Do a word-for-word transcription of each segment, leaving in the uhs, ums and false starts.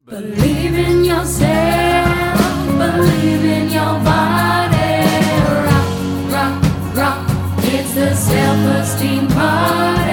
Believe in yourself, believe in your body. Rock, rock, rock, it's the self-esteem party.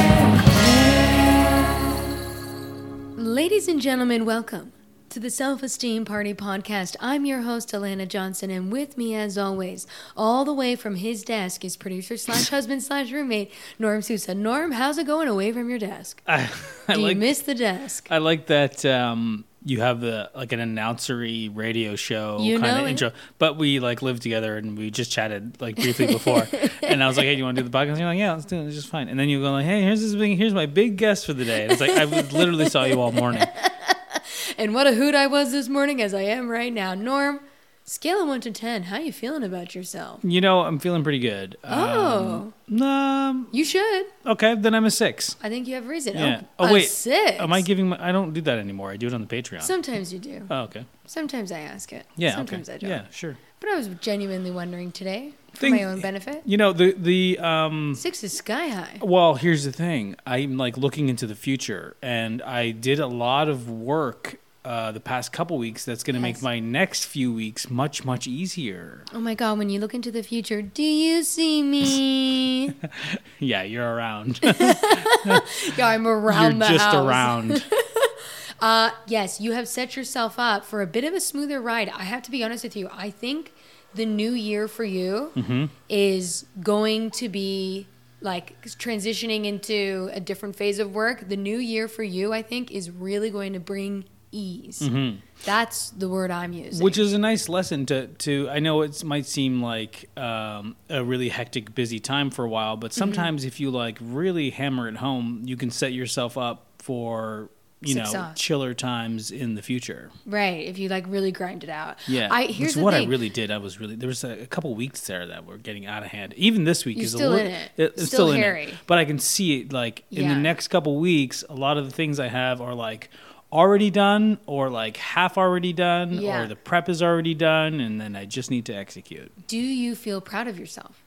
Ladies and gentlemen, welcome to the Self-Esteem Party Podcast. I'm your host, Alana Johnson, and with me, as always, all the way from his desk is producer slash husband slash roommate, Norm Sousa. Norm, how's it going away from your desk? I, I Do like, you miss the desk? I like that um, you have the like an announcery radio show You kind know of it. intro, but we like live together and we just chatted like briefly before, and I was like, "Hey, do you want to do the podcast?" And you're like, "Yeah, let's do it. It's just fine." And then you go like, "Hey, here's this big, here's my big guest for the day." And it's like I literally saw you all morning. And what a hoot I was this morning, as I am right now. Norm, scale of one to ten, how you feeling about yourself? You know, I'm feeling pretty good. Oh. Um, um, You should. okay, then I'm a six. I think you have reason. Yeah. Oh, Oh a wait, six. am I giving? My, I don't do that anymore. I do it on the Patreon. Sometimes you do. oh, okay. Sometimes I ask it. Yeah. Sometimes okay. I don't. Yeah, sure. But I was genuinely wondering today, for Thing- my own benefit. You know the the um. Six is sky high. Well, here's the thing. I'm like looking into the future, and I did a lot of work uh, the past couple weeks that's going to Yes. make my next few weeks much, much easier. Oh my God, when you look into the future, do you see me? Yeah, you're around. Yeah, I'm around you're the just house. around. Uh, yes, you have set yourself up for a bit of a smoother ride. I have to be honest with you. I think the new year for you Mm-hmm. is going to be like transitioning into a different phase of work. The new year for you, I think, is really going to bring ease. Mm-hmm. That's the word I'm using. Which is a nice lesson to, to I know it might seem like um, a really hectic, busy time for a while, but sometimes Mm-hmm. if you like really hammer it home, you can set yourself up for, you know, Success. chiller times in the future. Right, if you like really grind it out. Yeah, I, here's that's the what thing. I really did. I was really there was a, a couple weeks there that were getting out of hand. Even this week You're is still a in little, it. it's Still still, in hairy. it. But I can see it like in Yeah. the next couple weeks. A lot of the things I have are like already done, or like half already done, Yeah. or the prep is already done, and then I just need to execute. Do you feel proud of yourself?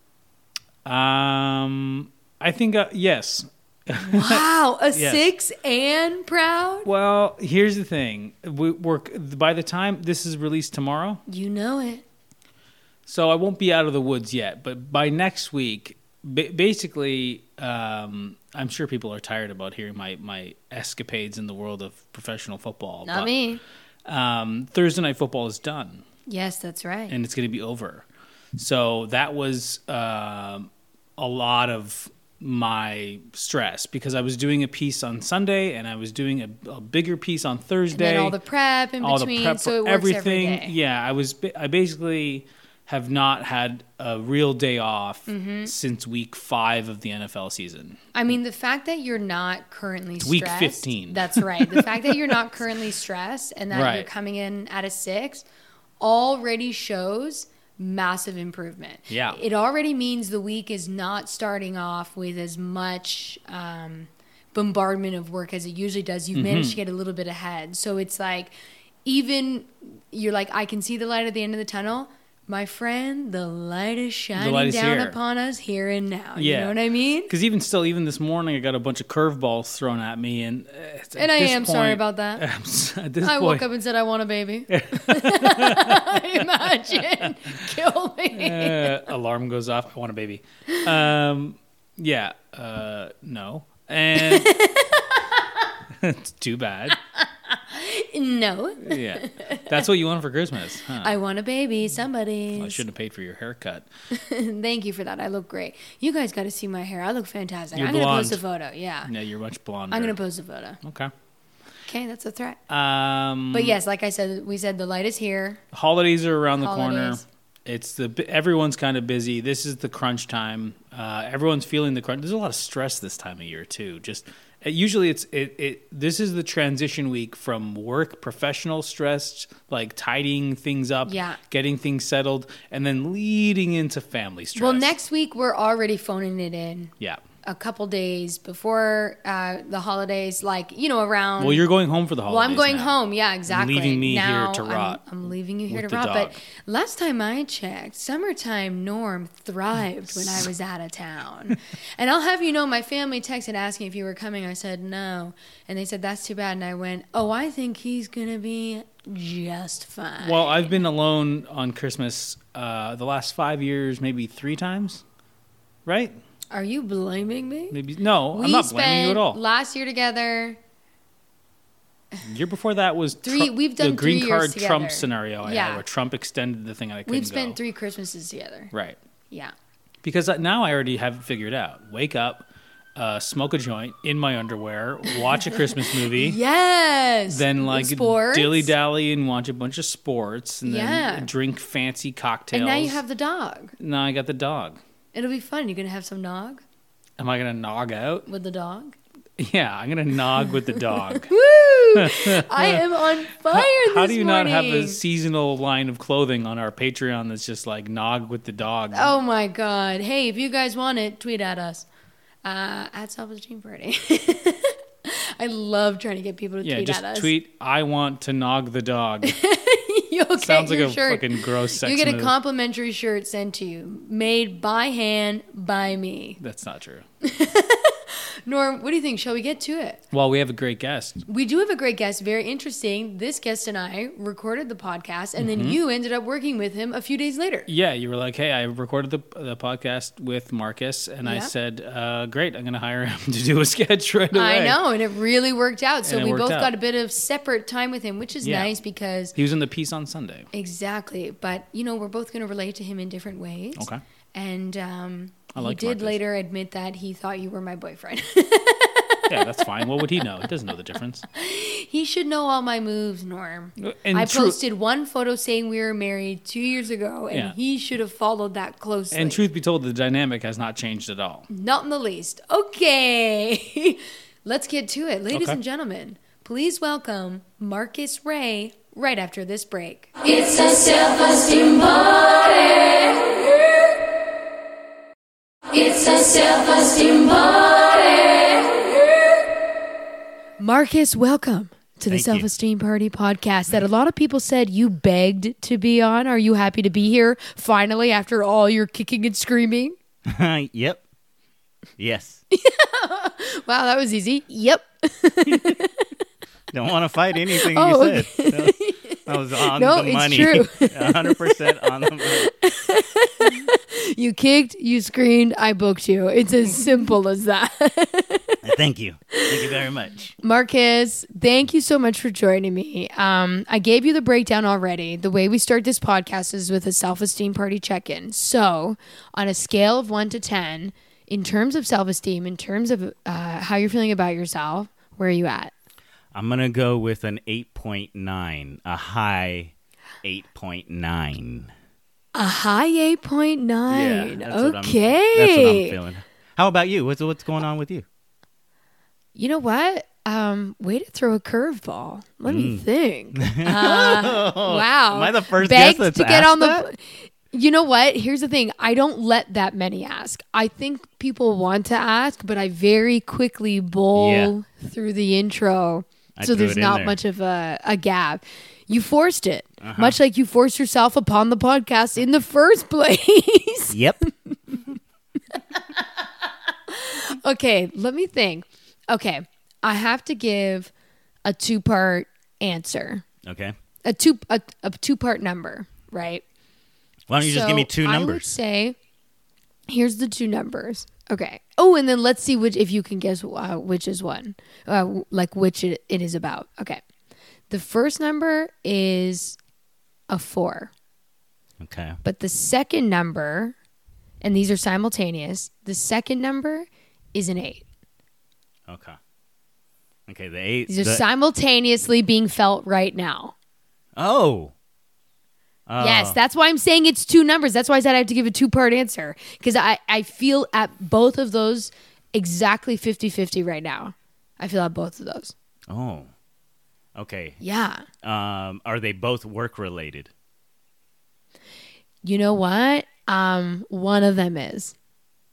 Um, I think uh, yes. Wow, a Yes. six and proud? Well, here's the thing: we, we're by the time this is released tomorrow. You know it. So I won't be out of the woods yet, but by next week, ba- basically, um, I'm sure people are tired about hearing my, my escapades in the world of professional football. Not but, me. Um, Thursday Night Football is done, Yes, that's right. and it's going to be over. So that was um, a lot of my stress because I was doing a piece on Sunday, and I was doing a, a bigger piece on And Thursday. then all the prep in all between, the prep so for it works everything. every day. Yeah, I was. ba- I basically have not had a real day off Mm-hmm. since week five of the N F L season. I mean, the fact that you're not currently week stressed. fifteen. That's right. The fact that you're not currently stressed and that you're Right. coming in at a six already shows massive improvement. Yeah. It already means the week is not starting off with as much um, bombardment of work as it usually does. You've Mm-hmm. managed to get a little bit ahead. So it's like, even you're like, I can see the light at the end of the tunnel. My friend, the light is shining light is down here. upon us here and now. You Yeah. know what I mean? Because even still, even this morning, I got a bunch of curveballs thrown at me, and uh, at And I this am sorry point- about that. At this I point, woke up and said, I want a baby. Imagine. Kill me. uh, alarm goes off. I want a baby. Um, yeah. Uh, no. And it's too bad. No. Yeah. That's what you want for Christmas, huh? I want a baby. Somebody. Well, I shouldn't have paid for your haircut. Thank you for that. I look great. You guys got to see my hair. I look fantastic. You're I'm going to post a blonde. photo. Yeah. No, you're much blonder. I'm going to post a photo. Okay. Okay, that's a threat. Um, But yes, like I said, we said the light is here. holidays are around the corner. Holidays. It's the everyone's kind of busy. This is the crunch time. Uh, everyone's feeling the crunch. There's a lot of stress this time of year too. Just uh, usually it's it, it. This is the transition week from work, professional stress, like tidying things up, Yeah. getting things settled, and then leading into family stress. Well, next week we're already phoning it in. yeah. a couple days before uh, the holidays, like, you know, around. Well, you're going home for the holidays. Well, I'm going now. home. Yeah, exactly. Leaving me now, here to I'm- rot. I'm, leaving you here with to the rot. But dog. last time I checked, summertime Norm thrived when I was out of town. And I'll have you know, my family texted asking if you were coming. I said no. And they said, that's too bad. And I went, oh, I think he's going to be just fine. Well, I've been alone on Christmas uh, the last five years, maybe three times, right? Are you blaming me? Maybe no. We I'm not blaming you at spent all. Last year together. Year before that was Three- Trump- we've done the green three card years Trump together. scenario I Yeah. had, where Trump extended the thing I couldn't We've spent go. three Christmases together. Right. Yeah. Because now I already have it figured out. Wake up, uh, smoke a joint in my underwear, watch a Christmas movie. Yes. Then like Sports. dilly dally and watch a bunch of sports, and then Yeah. drink fancy cocktails. And now you have the dog. Now I got the dog. It'll be fun. You're going to have some nog Am I gonna nog out? with the dog. Yeah, I'm gonna nog with the dog. Woo! I am on fire this How do you morning. not have a seasonal line of clothing on our Patreon that's just like nog with the dog? Oh my God. Hey, if you guys want it, tweet at us. Uh, at Self-Esteem Party. I love trying to get people to yeah, tweet just at us. tweet. I want to nog the dog. You'll get Sounds like your a shirt. fucking gross sex You get a move. complimentary shirt sent to you, made by hand by me. That's not true. Norm, what do you think? Shall we get to it? Well, we have a great guest. We do have a great guest. Very interesting. This guest and I recorded the podcast, and Mm-hmm. then you ended up working with him a few days later. Yeah, you were like, "Hey, I recorded the the podcast with Marcus," and I Yeah. said, uh, "Great, I'm going to hire him to do a sketch right away." I know, and it really worked out. So And it we worked both out. got a bit of separate time with him, which is Yeah. nice because He was in the piece on Sunday. exactly. But you know, we're both going to relate to him in different ways. Okay. And um, I like he did Marcus. later admit that he thought you were my boyfriend. Yeah, that's fine. What would he know? He doesn't know the difference. He should know all my moves, Norm. And I true- posted one photo saying we were married two years ago, and Yeah. he should have followed that closely. And truth be told, the dynamic has not changed at all. Not in the least. Okay. Let's get to it. Ladies Okay. and gentlemen, please welcome Marcus Ray right after this break. It's a self-esteem party. It's a self-esteem party. Marcus, welcome to the Thank you. Self-Esteem Party podcast that a lot of people said you begged to be on. Are you happy to be here finally after all your kicking and screaming? Yep. Yes. Wow, that was easy. Yep. Don't want to fight anything Oh, you said. No, I was on No, the it's money. true. one hundred percent on the money. You kicked, you screamed, I booked you. It's as simple as that. Thank you. Thank you very much. Marcus, thank you so much for joining me. Um, I gave you the breakdown already. The way we start this podcast is with a self-esteem party check-in. So, on a scale of one to ten, in terms of self-esteem, in terms of uh, how you're feeling about yourself, where are you at? I'm going to go with an eight point nine, a high eight point nine. A high eight point nine. that's what I'm- Okay. that's what I'm feeling. How about you? What's what's going on with you? You know what? Um, way to throw a curveball. Let Mm. me think. Uh, wow. Am I the first Begged guest that's to get asked on the. that? You know what? Here's the thing. I don't let that many ask. I think people want to ask, but I very quickly bowl through the intro, I so threw there's it in not there. much of a, a gap. You forced it, Uh-huh. much like you forced yourself upon the podcast in the first place. Yep. Okay, let me think. Okay, I have to give a two-part answer, Okay. a two a, a two-part number, right? Why don't you just give me So two I would numbers? say, here's the two numbers. Okay. Oh, and then let's see which if you can guess uh, which is one, uh, w- like which it, it is about. Okay. The first number is a four, Okay. but the second number, and these are simultaneous. The second number is an eight. Okay. Okay. The eight. These are the- simultaneously being felt right now. oh. Oh. Yes, that's why I'm saying it's two numbers. That's why I said I have to give a two-part answer. Because I, I feel at both of those exactly fifty-fifty right now. I feel at both of those. Oh. Okay. Yeah. Um, are they both work related? You know what? Um, one of them is.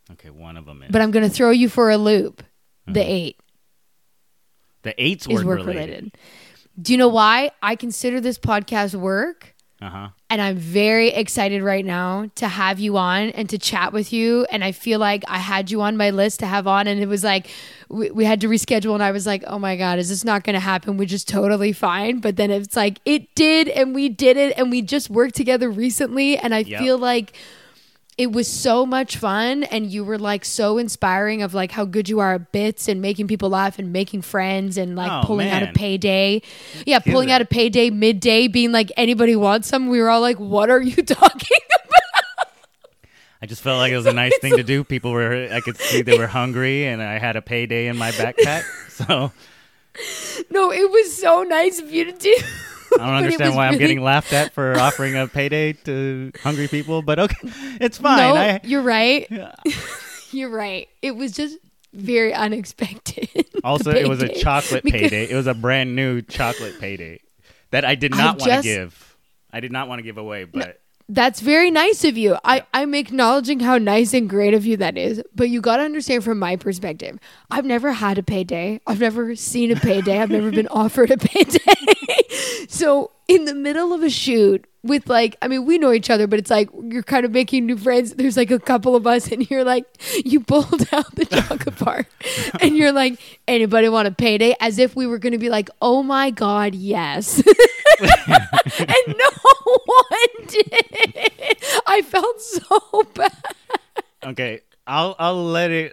Okay, one of them is. But I'm going to throw you for a loop. The Mhm. eight The eight's is word work related. related. Do you know why I consider this podcast work? Uh-huh. And I'm very excited right now to have you on and to chat with you. And I feel like I had you on my list to have on. And it was like, we, we had to reschedule. And I was like, oh my God, is this not going to happen? Which is totally fine. But then it's like, it did. And we did it. And we just worked together recently. And I Yep. feel like it was so much fun. And you were like so inspiring of like how good you are at bits and making people laugh and making friends and like Oh, pulling out a man. payday. Yeah, Kill pulling it. out a payday midday, being like, anybody wants some? We were all like, what are you talking about? I just felt like it was a nice thing to do. People were, I could see they were hungry, and I had a payday in my backpack. So No, it was so nice of you to do. I don't understand why I'm getting laughed at for offering a payday to hungry people, but okay, it's fine. No, I, you're right. You're right. It was just very unexpected. the also, it was a payday. chocolate Because- payday. It was a brand new chocolate payday that I did not want to just- give. I did not want to give away, but That's very nice of you. I, I'm acknowledging how nice and great of you that is. But you got to understand from my perspective, I've never had a payday. I've never seen a payday. I've never been offered a payday. So in the middle of a shoot with like, I mean, we know each other, but it's like you're kind of making new friends. There's like a couple of us and you're like, you pulled out the chocolate bar and you're like, anybody want a payday? As if we were going to be like, oh my God, yes. And no one did. I felt so bad. okay, I'll I'll let it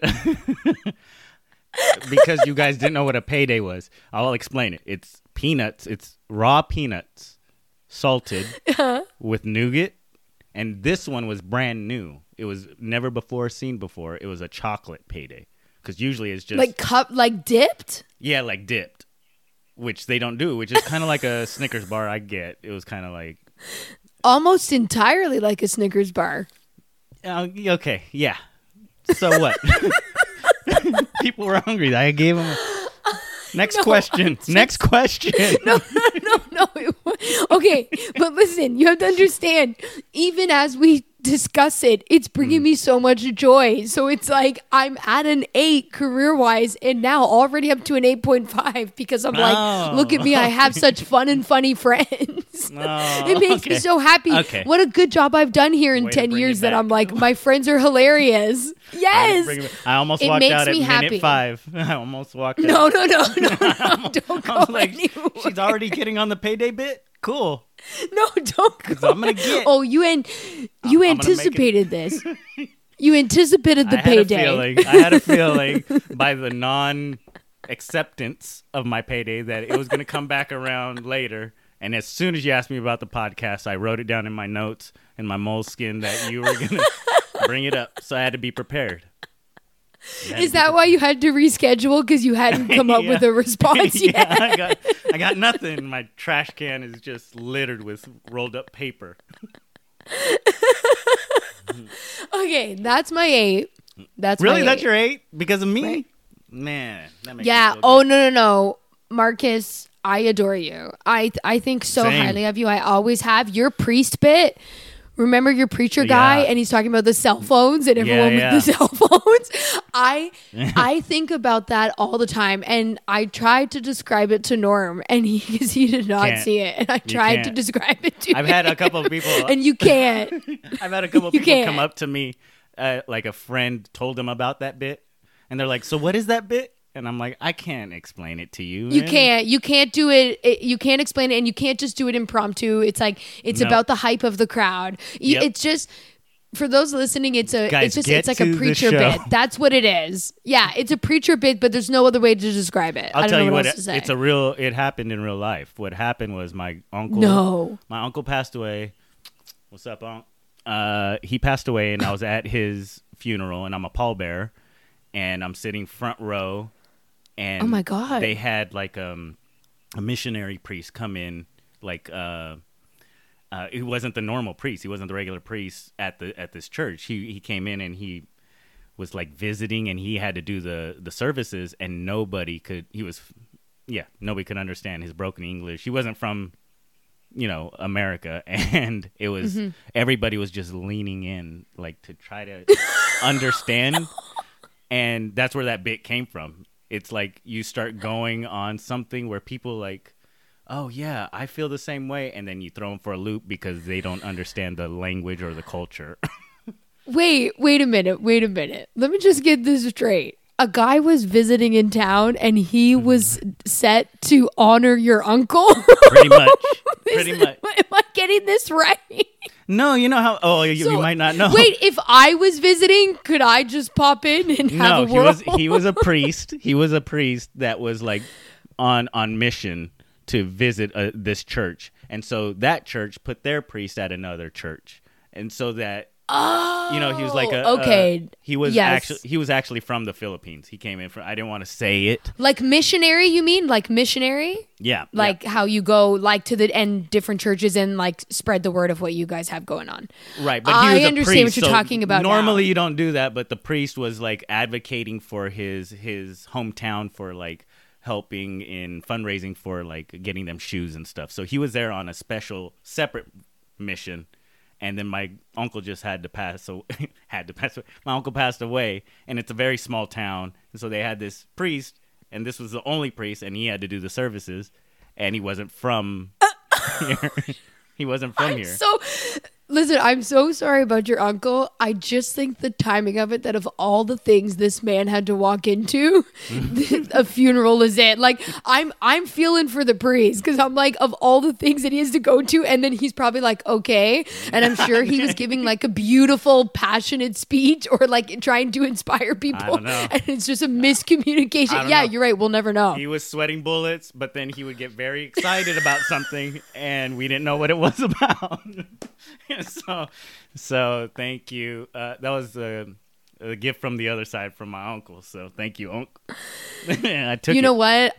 because you guys didn't know what a payday was. I'll explain it. It's peanuts. It's raw peanuts, salted with nougat, and this one was brand new. It was never before seen before. It was a chocolate payday because usually it's just Like cup, like dipped. yeah, like dipped, which they don't do. Which is kind of like a Snickers bar. I get it was kind of like Almost entirely like a Snickers bar. uh, okay, yeah. So what? People were hungry. I gave them. Next No, question. Next question. No, no, no, no. It wa- Okay, but listen, you have to understand, even as we discuss it, it's bringing Hmm. me so much joy. So it's like I'm at an eight career wise and now already up to an eight point five because I'm like, Oh, look at me, I have such fun and funny friends. Oh, It makes me okay. so happy. Okay. What a good job I've done here in Way to ten bring years it that back. I'm like, my friends are hilarious. Yes. Bring it- I almost It walked makes out at me minute happy. five. I almost walked No, out. no, no, no, no. Don't I go was like, anywhere. she's already getting on the payday bit? Cool. No, don't go. I'm gonna get- Oh, you and you I'm gonna make it- anticipated this. You anticipated the I had a payday. feeling. I had a feeling by the non acceptance of my payday that it was going to come back around later. And as soon as you asked me about the podcast, I wrote it down in my notes in my moleskin that you were going to bring it up. So I had to be prepared. You had Is to be that why you had to reschedule because you hadn't come up Yeah. with a response yeah, yet? I got I got nothing. My trash can is just littered with rolled up paper. Okay, that's my eight. That's Really, my that's eight. your eight because of me? Right. Man, that makes Yeah. Me feel Oh good. no, no, no, Marcus. I adore you. I I think so Same. highly of you. I always have. Your priest bit. Remember your preacher guy, Yeah. and he's talking about the cell phones and everyone yeah. with the cell phones. I I think about that all the time, and I tried to describe it to Norm, and he because he did not Can't. see it, and I You tried to can't. describe it to I've him. had a couple of people. and you can't. I've had a couple of You people can't. come up to me, uh, like a friend told them about that bit, and they're like, "So what is that bit?" And I'm like, "I can't explain it to you. You man." can't. You can't do it, it. You can't explain it, and you can't just do it impromptu. It's like it's No. about the hype of the crowd. You, Yep. It's just for those listening. It's a. Guys, it's just. get It's like to a the preacher show. bit. That's what it is. Yeah, it's a preacher bit, but there's no other way to describe it. I'll I don't tell know you what, what. else to say. It's a real. It happened in real life. What happened was my uncle. No. My uncle passed away. What's up, Unc? Uh, he passed away, and I was at his funeral, and I'm a pallbearer, and I'm sitting front row. And Oh my God. they had like um, a missionary priest come in, like uh, uh, he wasn't the normal priest. He wasn't the regular priest at the at this church. He he came in and he was like visiting, and he had to do the the services, and nobody could. He was, yeah, nobody could understand his broken English. He wasn't from, you know, America, and it was Mm-hmm. everybody was just leaning in like to try to understand. And that's where that bit came from. It's like you start going on something where people like, oh, yeah, I feel the same way. And then you throw them for a loop because they don't understand the language or the culture. Wait, wait a minute. Wait a minute. Let me just get this straight. A guy was visiting in town and he was set to honor your uncle? Pretty much. Pretty much. Am I getting this right? No, you know how, oh, you, So, you might not know. Wait, if I was visiting, could I just pop in and have No, a he whirl? was he was a priest. He was a priest that was like on on mission to visit uh, this church, and so that church put their priest at another church, and so that Oh, you know he was like a okay. a- he was Yes. actually he was actually from the Philippines. He came in from. I didn't want to say it. Like missionary, you mean? Like missionary? Yeah, Like how you go like to the and different churches and like spread the word of what you guys have going on. yeah. right. But he I was a understand priest, what you're so talking about Normally, now. you don't do that, but the priest was like advocating for his his hometown for like helping in fundraising for like getting them shoes and stuff. So he was there on a special separate mission. And then my uncle just had to pass. So had to pass. Away. My uncle passed away, and it's a very small town. And so they had this priest, and this was the only priest, and he had to do the services, and he wasn't from here. He wasn't from I'm here. so listen, I'm so sorry about your uncle. I just think the timing of it, that of all the things this man had to walk into, a funeral is it. Like I'm I'm feeling for the priest because I'm like, of all the things that he has to go to, and then he's probably like, okay. And I'm sure he was giving like a beautiful, passionate speech or like trying to inspire people. don't know. And it's just a miscommunication. don't Yeah, know. you're right. We'll never know. He was sweating bullets, but then he would get very excited about something, and we didn't know what it was about. so, so thank you. Uh, that was a, a gift from the other side from my uncle. So thank you, uncle. I took You it. know what?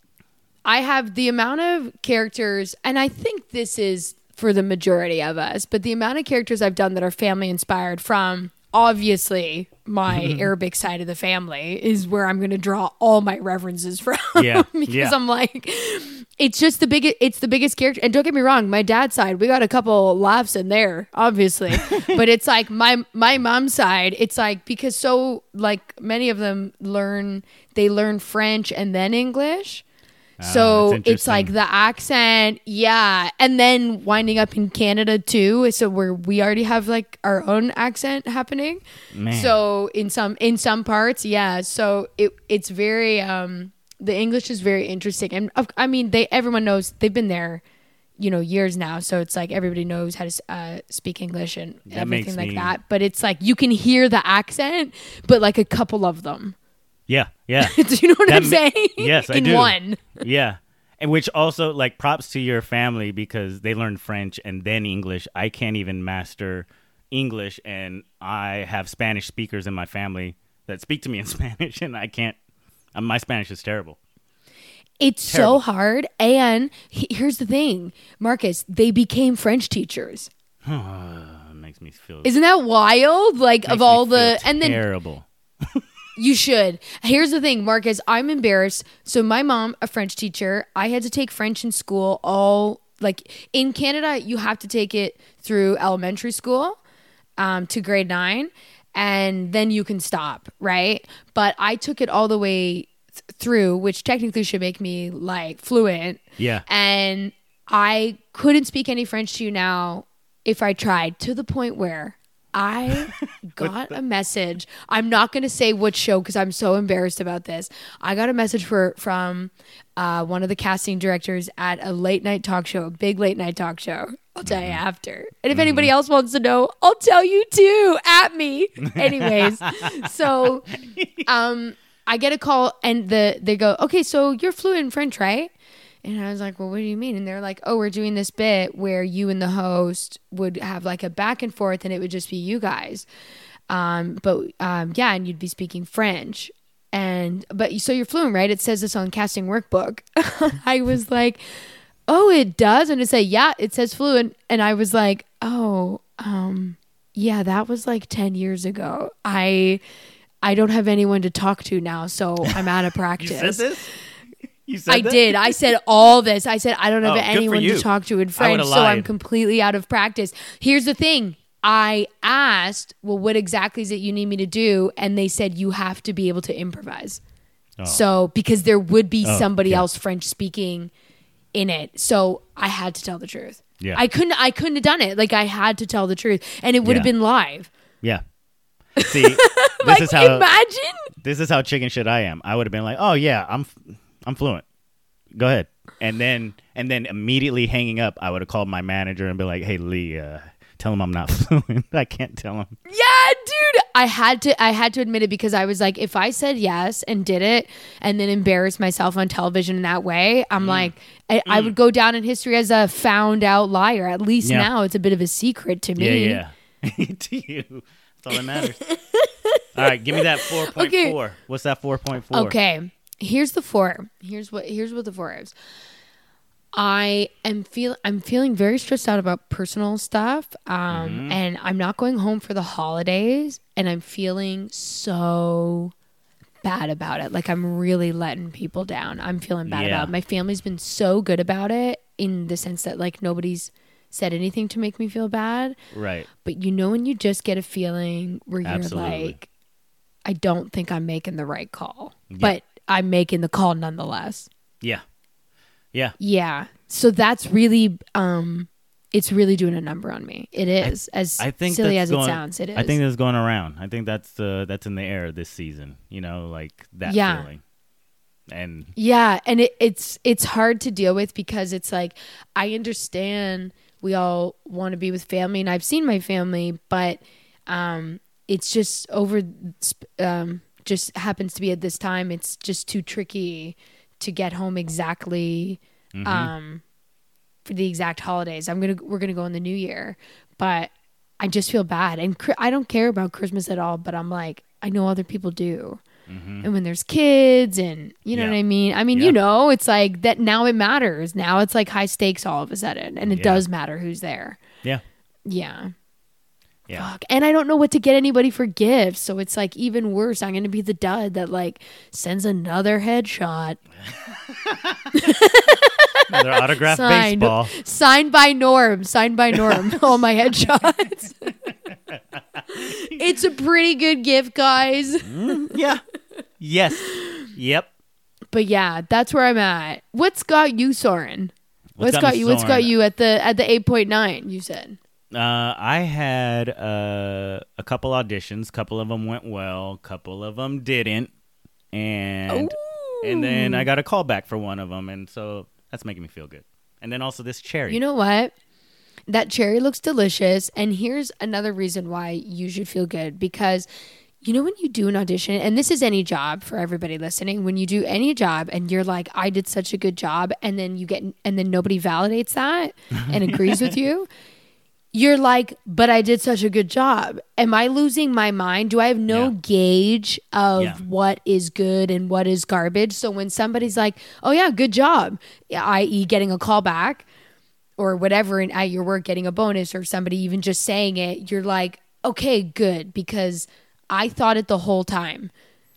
I have the amount of characters, and I think this is for the majority of us, but the amount of characters I've done that are family inspired from obviously my Arabic side of the family is where I'm going to draw all my references from. Yeah, because yeah. I'm like, it's just the biggest, it's the biggest character. And don't get me wrong, my dad's side, we got a couple laughs in there, obviously, but it's like my, my mom's side, it's like, because so like many of them learn, they learn French and then English. So that's it's like interesting. the accent, yeah, and then winding up in Canada too. So where we already have like our own accent happening. Man. So in some in some parts, yeah. So it it's very um the English is very interesting, and of- I mean they everyone knows they've been there, you know, years now. So it's like everybody knows how to uh, speak English and That makes everything like me- that. But it's like you can hear the accent, but like a couple of them. Yeah, yeah. Do you know what That I'm ma- saying? Yes, I in do. one. Yeah. And which also, like, props to your family because they learned French and then English. I can't even master English, and I have Spanish speakers in my family that speak to me in Spanish, and I can't. Um, my Spanish is terrible. It's Terrible. so hard. And he- here's the thing, Marcus, they became French teachers. It makes me feel. Isn't that wild? Like makes of me all feel the, and then terrible. you should. Here's the thing, Marcus, I'm embarrassed. So my mom, a French teacher, I had to take French in school all like in Canada, you have to take it through elementary school um, to grade nine and then you can stop. Right. But I took it all the way th- through, which technically should make me like fluent. Yeah. And I couldn't speak any French to you now if I tried, to the point where I got a message. I'm not going to say which show because I'm so embarrassed about this. I got a message for from uh, one of the casting directors at a late night talk show, a big late night talk show. I'll tell you after. And if anybody else wants to know, I'll tell you too. At me. Anyways, so um, I get a call and the they go, okay, so you're fluent in French, right? And I was like, well, what do you mean? And they're like, oh, we're doing this bit where you and the host would have like a back and forth and it would just be you guys. Um, but um, yeah, and you'd be speaking French. And, but so you're fluent, right? It says this on casting workbook. I was like, oh, it does? And it said, yeah, it says fluent. And I was like, oh, um, yeah, that was like ten years ago. I, I don't have anyone to talk to now. So I'm out of practice. You said this? You said I that? did. I said all this. I said I don't have Oh, good for anyone you. to talk to in I French, would've so I'm lied. completely out of practice. Here's the thing. I asked, well, what exactly is it you need me to do? And they said, you have to be able to improvise. Oh. So, because there would be oh, somebody yeah. else French speaking in it. So I had to tell the truth. Yeah. I couldn't, I couldn't have done it. Like I had to tell the truth and it would have Yeah. been live. Yeah. See, this Like, is how, imagine. this is how chicken shit I am. I would have been like, oh yeah, I'm, I'm fluent. Go ahead. And then, and then immediately hanging up, I would have called my manager and be like, hey, Lee, uh, tell him I'm not fluent. I can't tell him. Yeah, dude. I had to I had to admit it because I was like, if I said yes and did it and then embarrassed myself on television in that way, I'm mm. like, I, mm. I would go down in history as a found out liar. At least yeah. now it's a bit of a secret to me. Yeah, yeah. To you. That's all that matters. All right, give me that four point four. Okay. What's that four point four? Okay. Here's the four. Here's what here's what the four is. I am feel I'm feeling very stressed out about personal stuff, um, mm-hmm. and I'm not going home for the holidays, and I'm feeling so bad about it. Like I'm really letting people down. I'm feeling bad yeah. about it. My family's been so good about it in the sense that like nobody's said anything to make me feel bad. Right. But you know when you just get a feeling where you're Absolutely. like, I don't think I'm making the right call, yeah. but I'm making the call nonetheless. Yeah. Yeah. Yeah. So that's really, um, it's really doing a number on me. It is. I, as I think silly as going, it sounds, it is. I think that's going around. I think that's uh, that's in the air this season, you know, like that yeah. feeling. And yeah. And it, it's, it's hard to deal with because it's like, I understand we all want to be with family and I've seen my family, but, um, it's just over, um, just happens to be at this time. It's just too tricky to get home exactly mm-hmm. um, for the exact holidays. I'm gonna we're gonna go in the new year, but I just feel bad, and cr- I don't care about Christmas at all. But I'm like, I know other people do, mm-hmm. and when there's kids, and you know yeah. what I mean. I mean, yeah. you know, it's like that now. It matters now. It's like high stakes all of a sudden, and it yeah. does matter who's there. Yeah, yeah. Yeah. Fuck. And I don't know what to get anybody for gifts. So it's like even worse. I'm going to be the dud that like sends another headshot. Another autographed signed, baseball. Signed by Norm. Signed by Norm. All my headshots. It's a pretty good gift, guys. Mm, yeah. Yes. Yep. But yeah, that's where I'm at. What's got you, Soren? What's, What's got, got you? Soren? What's got you at the at the eight point nine? You said. Uh, I had uh, a couple auditions. Couple of them went well. Couple of them didn't, and Ooh. and then I got a call back for one of them, and so that's making me feel good. And then also this cherry. You know what? That cherry looks delicious, and here's another reason why you should feel good because. You know when you do an audition, and this is any job for everybody listening, when you do any job and you're like, I did such a good job, and then you get, and then nobody validates that and agrees with you, you're like, but I did such a good job. Am I losing my mind? Do I have no yeah. gauge of yeah. what is good and what is garbage? So when somebody's like, oh yeah, good job, that is getting a call back or whatever in, at your work, getting a bonus or somebody even just saying it, you're like, okay, good, because I thought it the whole time.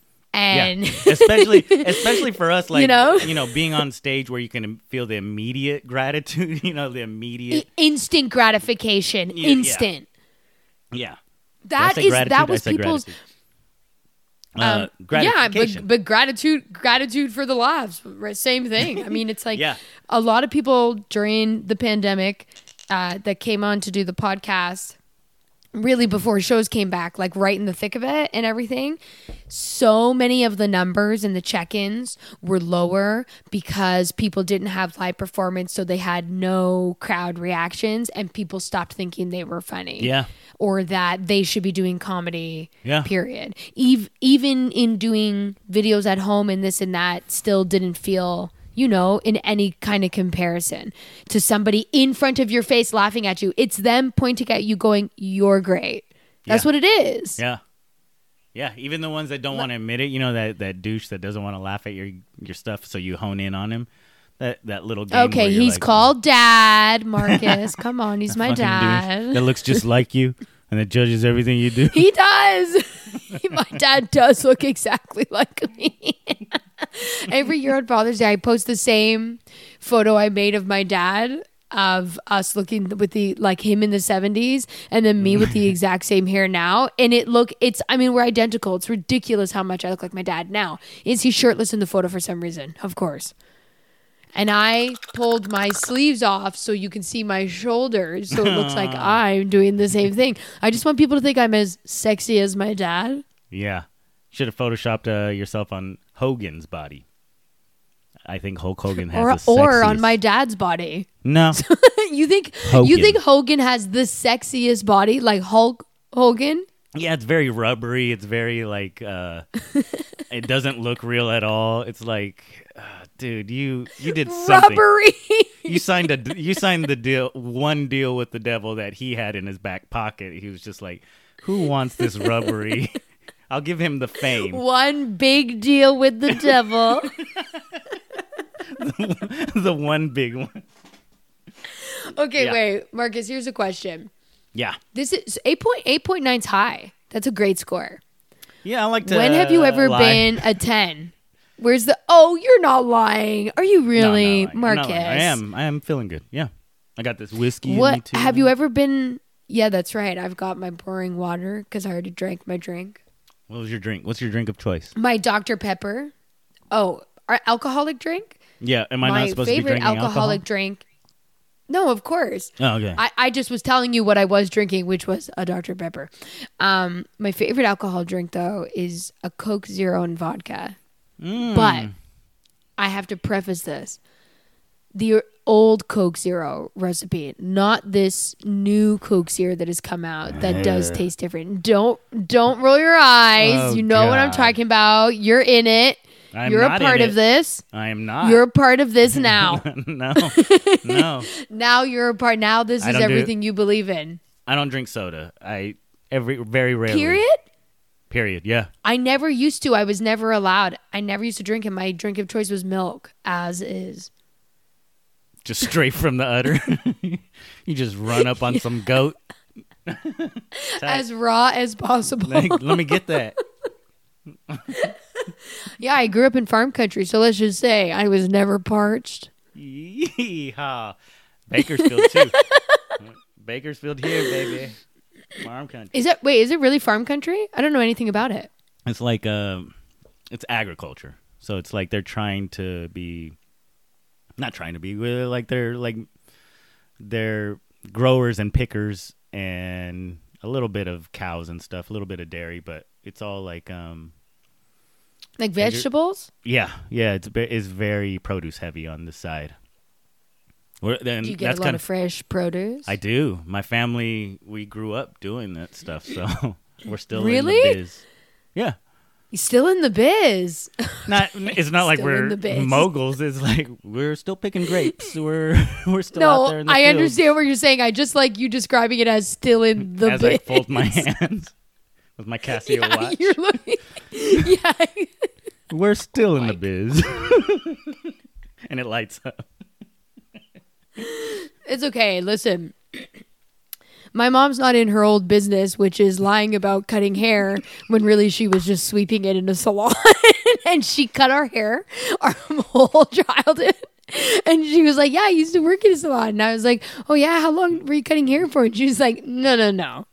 And yeah. especially especially for us, like, you know? you know, being on stage where you can feel the immediate gratitude, you know, the immediate instant gratification, yeah, instant. Yeah. That is gratitude? that was people's uh, um, gratification. yeah, but, but gratitude gratitude for the laughs, same thing. I mean, it's like yeah. a lot of people during the pandemic uh, that came on to do the podcast really before shows came back, like right in the thick of it and everything. So many of the numbers and the check-ins were lower because people didn't have live performance, so they had no crowd reactions and people stopped thinking they were funny. Yeah. Or that they should be doing comedy, yeah. period. Eve, even in doing videos at home and this and that still didn't feel, you know, in any kind of comparison to somebody in front of your face laughing at you. It's them pointing at you going, you're great. That's yeah. what it is. Yeah. Yeah. Even the ones that don't want to admit it, you know, that, that douche that doesn't want to laugh at your your stuff, so you hone in on him. That that little game. Okay, he's like, called Dad, Marcus. Come on, he's my douche dad. that looks just like you and that judges everything you do. He does. My dad does look exactly like me. Every year on Father's Day, I post the same photo I made of my dad of us looking with the like him in the seventies and then me with the exact same hair now, and it look it's I mean we're identical. It's ridiculous how much I look like my dad now. Is he shirtless in the photo for some reason? Of course. And I pulled my sleeves off so you can see my shoulders, so it looks like I'm doing the same thing. I just want people to think I'm as sexy as my dad. Yeah. Should have photoshopped uh, yourself on Hogan's body. I think Hulk Hogan has Or, the sexiest. or on my dad's body. No. you think Hogan. you think Hogan has the sexiest body, like Hulk Hogan? Yeah, it's very rubbery. It's very like uh, it doesn't look real at all. It's like, uh, dude, you you did something. Rubbery. You signed a you signed the deal one deal with the devil that he had in his back pocket. He was just like, who wants this rubbery? I'll give him the fame. One big deal with the devil. The one big one. Okay, Yeah. wait, Marcus. Here's a question. Yeah. This is eight point eight point nine's high. That's a great score. Yeah, I like to. When have you ever lie. been a ten? Where's the? Oh, you're not lying. Are you No, really, no, I'm not lying. Marcus? I am. I am feeling good. Yeah, I got this whiskey. In me What too. have you ever been? Yeah, that's right. I've got my boring water because I already drank my drink. What was your drink? What's your drink of choice? My Doctor Pepper. Oh, our alcoholic drink. Yeah, am I my not supposed to be favorite drinking alcohol? alcoholic drink. No, of course. Oh, okay. I, I just was telling you what I was drinking, which was a Doctor Pepper. Um, my favorite alcohol drink, though, is a Coke Zero and vodka. Mm. But I have to preface this. The old Coke Zero recipe, not this new Coke Zero that has come out that does taste different. Don't don't roll your eyes. Oh, you know what I'm God. talking about. You're in it. I'm You're a not in part of it. this. I am not. You're a part of this now. no, no. Now you're a part. Now this I is don't do- everything you believe in. I don't drink soda. I every very rarely. Period? Period. Yeah. I never used to. I was never allowed. I never used to drink it. My drink of choice was milk, as is. Just straight from the udder. You just run up on some goat. As raw as possible. Like, let me get that. Yeah, I grew up in farm country, so let's just say I was never parched. Yeehaw. Bakersfield too. Bakersfield here, baby. Farm country. Is it wait, is it really farm country? I don't know anything about it. It's like uh, it's agriculture. So it's like they're trying to be, not trying to be, uh, like they're like they're growers and pickers and a little bit of cows and stuff, a little bit of dairy, but it's all like um. Like vegetables? Yeah, yeah, it's ve- it's very produce heavy on this side. We're, then Do you get that's a lot kind of fresh produce? I do. My family, we grew up doing that stuff, so we're still Really? in the biz. Yeah, You're still in the biz. not it's not like Still in we're the biz. moguls. It's like we're still picking grapes. We're we're still No, out there in the I fields understand what you're saying. I just like you describing it as still in the as biz. I fold my hands with my Casio Yeah, watch. you're looking. Yeah. We're still in Oh the biz, and it lights up. It's okay. Listen, my mom's not in her old business, which is lying about cutting hair when really she was just sweeping it in a salon. And she cut our hair our whole childhood. And she was like, yeah, I used to work in a salon. And I was like, oh, yeah, how long were you cutting hair for? And she was like, no, no, no.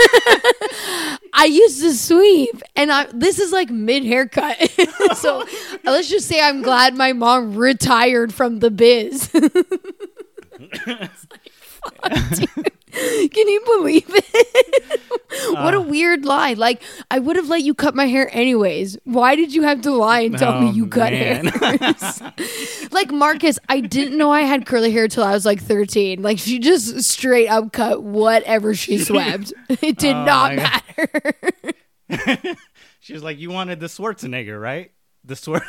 I used to sweep. And I, this is like mid haircut. So let's just say I'm glad my mom retired from the biz. It's like, fuck, dude. Can you believe it? What a weird lie. Like, I would have let you cut my hair anyways. Why did you have to lie and tell me Oh, you cut man. hairs? Like, Marcus, I didn't know I had curly hair till I was like thirteen. Like, she just straight up cut whatever she swept. It did Oh, not my matter. She was like, "You wanted the Schwarzenegger, right? The Swar."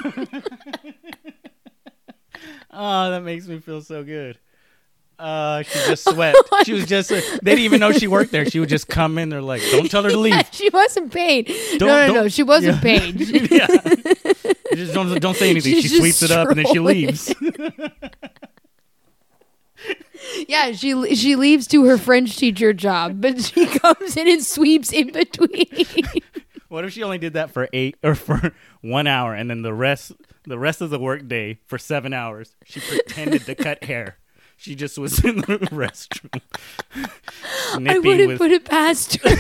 Oh, that makes me feel so good. Uh, she just swept. She was just. Uh, they didn't even know she worked there. She would just come in. They're like, "Don't tell her to leave." Yeah, she wasn't paid. Don't- no, no, no. don't- She wasn't yeah. paid. Yeah. Just don't don't say anything. She's She just sweeps it up and then she strolling. leaves. Yeah, she she leaves to her French teacher job, but she comes in and sweeps in between. What if she only did that for eight or for one hour, and then the rest the rest of the work day for seven hours she pretended to cut hair? She just was in the restroom. I wouldn't with, put it past her.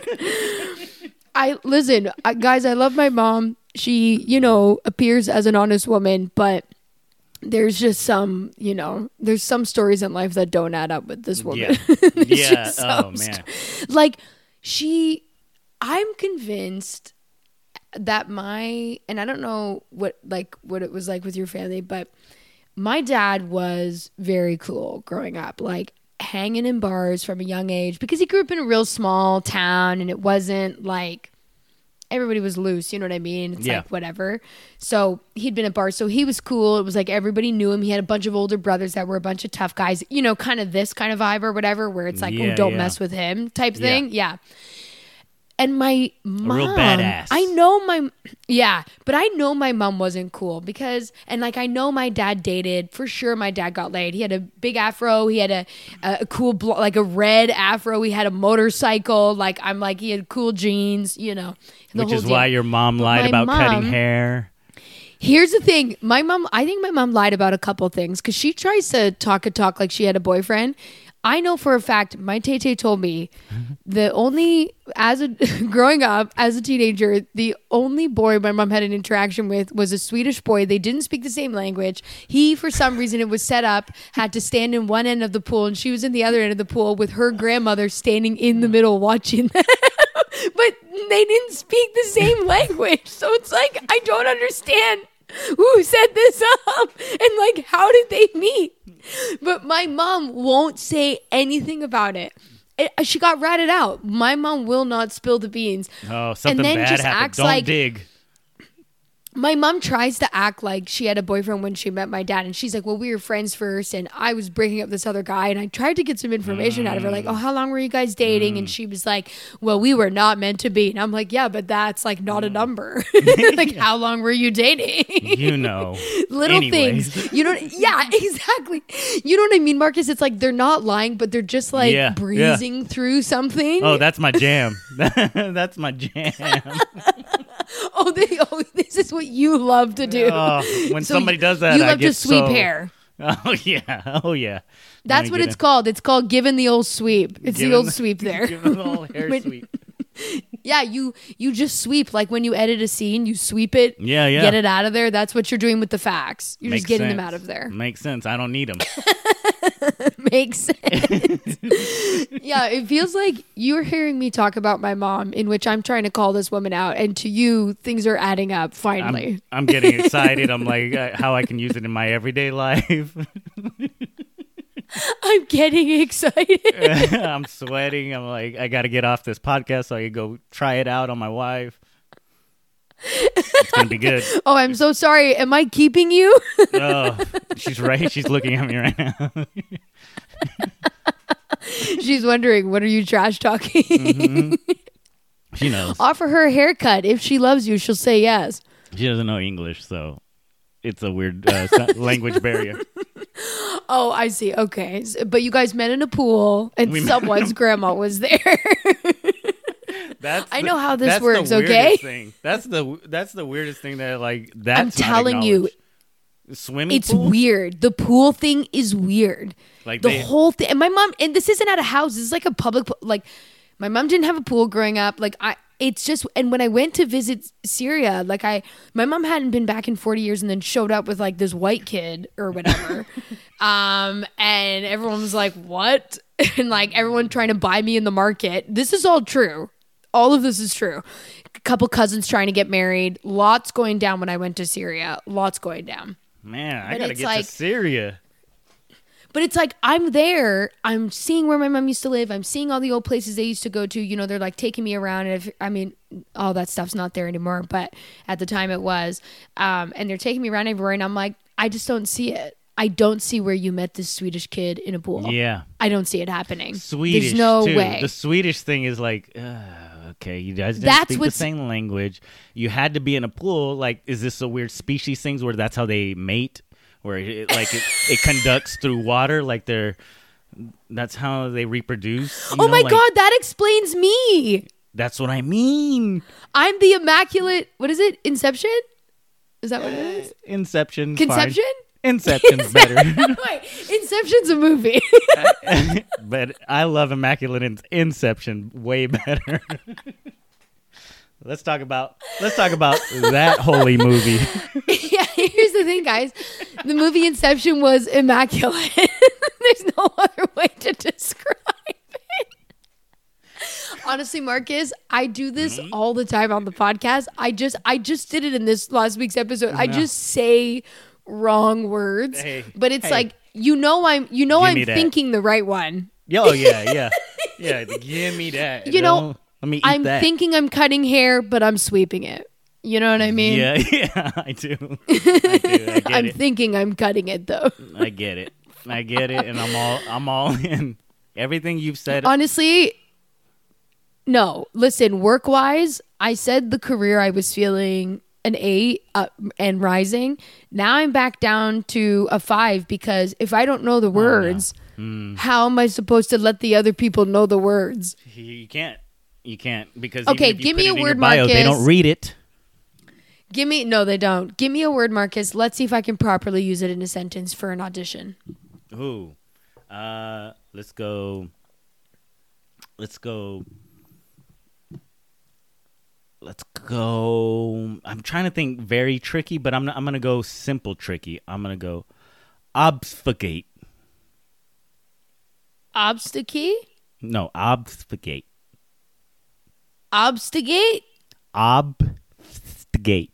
I listen, I, guys. I love my mom. She, you know, appears as an honest woman, but there's just some, you know, there's some stories in life that don't add up with this woman. Yeah. There's Yeah. just Oh some man. sto- like she, I'm convinced that my, and I don't know what like what it was like with your family, but my dad was very cool growing up, like hanging in bars from a young age because he grew up in a real small town and it wasn't like everybody was loose, you know what I mean? It's Yeah. like whatever. So he'd been at bars, so he was cool. It was like everybody knew him. He had a bunch of older brothers that were a bunch of tough guys, you know, kind of this kind of vibe or whatever, where it's like, Yeah, oh, don't yeah. mess with him type Yeah. thing. Yeah. And my mom, real badass. I know my, yeah, but I know my mom wasn't cool because, and like I know my dad dated, for sure my dad got laid. He had a big afro, he had a, a cool, blo- like a red afro, he had a motorcycle, like I'm like, he had cool jeans, you know. the Which whole is deal. why your mom But lied my about cutting mom- hair. Here's the thing. My mom, I think my mom lied about a couple things because she tries to talk a talk like she had a boyfriend. I know for a fact, my Tay told me the only, as a, growing up as a teenager, the only boy my mom had an interaction with was a Swedish boy. They didn't speak the same language. He, for some reason, it was set up, had to stand in one end of the pool and she was in the other end of the pool with her grandmother standing in the middle watching them. But they didn't speak the same language. So it's like, I don't understand who set this up and like, how did they meet? But my mom won't say anything about it. It- she got ratted out. My mom will not spill the beans. Oh, something then bad just happened. acts Don't like- dig. My mom tries to act like she had a boyfriend when she met my dad, and she's like, well, we were friends first, and I was breaking up this other guy, and I tried to get some information out of her, like, oh, how long were you guys dating? And she was like, well, we were not meant to be. And I'm like, yeah, but that's like not a number. Like, how long were you dating? You know. Little Anyways. things. You know, yeah, exactly. You know what I mean, Marcus? It's like they're not lying, but they're just like Yeah, yeah. breezing through something. Oh, that's my jam. That's my jam. Oh, they, oh, this is what you love to do. Oh, when So somebody you- does that, you I love get to sweep so- hair. Oh yeah. Oh yeah. That's Let me what get it's in. called. It's called giving the old sweep. It's Giving the old the- sweep there. Give it a little hair When- sweep. Yeah, you you just sweep. Like when you edit a scene, you sweep it. Yeah, yeah. Get it out of there. That's what you're doing with the facts. You're Makes just getting sense. them out of there. Makes sense. I don't need them. Makes sense. Yeah, it feels like you're hearing me talk about my mom, in which I'm trying to call this woman out, and to you, things are adding up. Finally, I'm, I'm getting excited. I'm like, uh, how I can use it in my everyday life. I'm getting excited. I'm sweating. I'm like, I got to get off this podcast so I can go try it out on my wife. It's gonna be good. Oh, I'm so sorry. Am I keeping you? Oh, she's right. She's looking at me right now. She's wondering, what are you trash talking? Mm-hmm. She knows. Offer her a haircut. If she loves you, she'll say yes. She doesn't know English, so it's a weird uh, so- language barrier. Oh, I see. Okay. S- But you guys met in a pool and We met- someone's grandma was there. That's I the- know how this that's the works, weirdest okay? Thing. That's the that's the weirdest thing that like that's I'm not telling you, acknowledged. Swimming It's pool? weird. The pool thing is weird. Like the they- whole thing. And my mom, and this isn't at a house. This is like a public, pool. Like my mom didn't have a pool growing up. Like I, it's just, and when I went to visit Syria, like I, my mom hadn't been back in forty years and then showed up with like this white kid or whatever. um, and everyone was like, what? And like everyone trying to buy me in the market. This is all true. All of this is true. A couple cousins trying to get married. Lots going down when I went to Syria. Lots going down. Man, I But gotta it's get like- to Syria. But it's like I'm there. I'm seeing where my mom used to live. I'm seeing all the old places they used to go to. You know, they're like taking me around. And if, I mean, all that stuff's not there anymore. But at the time it was. Um, and they're taking me around everywhere. And I'm like, I just don't see it. I don't see where you met this Swedish kid in a pool. Yeah, I don't see it happening. Swedish. There's no too. way. The Swedish thing is like, uh, okay, you guys didn't That's speak the what's- same language. You had to be in a pool. Like, is this a weird species things where that's how they mate? Where it, like it, it conducts through water, like they're that's how they reproduce. you Oh know? my Like, God, that explains me. that's what I mean. I'm the immaculate. What is it? Inception? Is that what it is? Inception, Conception? Inception's better. Wait, Inception's a movie. But I love Immaculate In- Inception way better. Let's talk about let's talk about that holy movie. Yeah, here's the thing, guys. The movie Inception was immaculate. There's no other way to describe it. Honestly, Marcus, I do this Mm-hmm. all the time on the podcast. I just I just did it in this last week's episode. I Yeah. just say wrong words. Hey, but it's hey. like you know I'm you know Give I'm me that. thinking the right one. Oh yeah, yeah, yeah. Give me that. You know, Don't- let me eat I'm that. thinking I'm cutting hair, but I'm sweeping it. You know what I mean? Yeah, yeah, I do. I do. I get I'm it. thinking I'm cutting it though. I get it. I get it, and I'm all I'm all in. Everything you've said. Honestly, no. Listen, work wise, I said the career I was feeling an eight uh, and rising. Now I'm back down to a five because if I don't know the words, how am I supposed to let the other people know the words? You can't. You can't because Okay, even if you give me put a it in word, your bio, They Marcus. don't read it. Give me no, they don't. Give me a word, Marcus. Let's see if I can properly use it in a sentence for an audition. Ooh, uh, let's go. Let's go. Let's go. I'm trying to think very tricky, but I'm not, I'm gonna go simple tricky. I'm gonna go obfuscate. Obsticate? No, obfuscate. Obstigate? Obfuscate.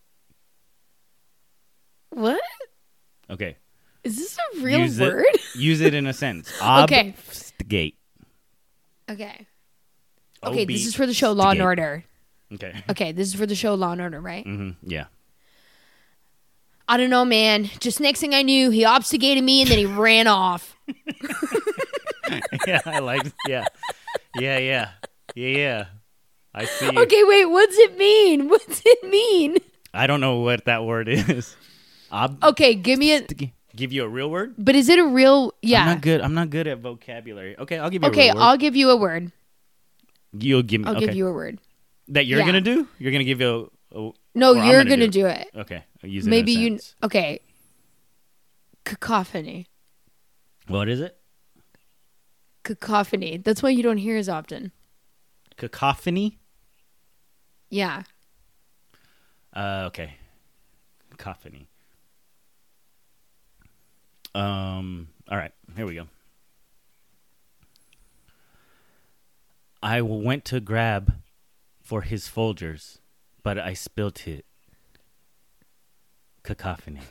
What? Okay. Is this a real use word? It, use it in a sentence. Okay. Obfuscate. Okay. Okay, this is for the show Law and Obfuscate. Order. Okay. Okay, this is for the show Law and Order, right? hmm Yeah. I don't know, man. Just next thing I knew, he obstigated me and then he ran off. Yeah, I like. Yeah, yeah, yeah, yeah, yeah. I see. you. Okay, wait, what's it mean? What's it mean? I don't know what that word is. Ob- Okay, give me a. Give you a real word? But is it a real? I'm Yeah. not good. I'm not good at vocabulary. Okay, I'll give you Okay, a real word. I'll give you a word. You'll give me. I'll okay. give you a word. that you're yeah. gonna do. You're gonna give you a. a No, or I'm you're gonna gonna do do it. Okay, I'll use it. Maybe in a you. sentence. Okay. Cacophony. What is it? Cacophony. That's why you don't hear as often. Cacophony. Yeah. Uh, okay. Cacophony. Um. All right. Here we go. I went to grab for his Folgers, but I spilt it. Cacophony.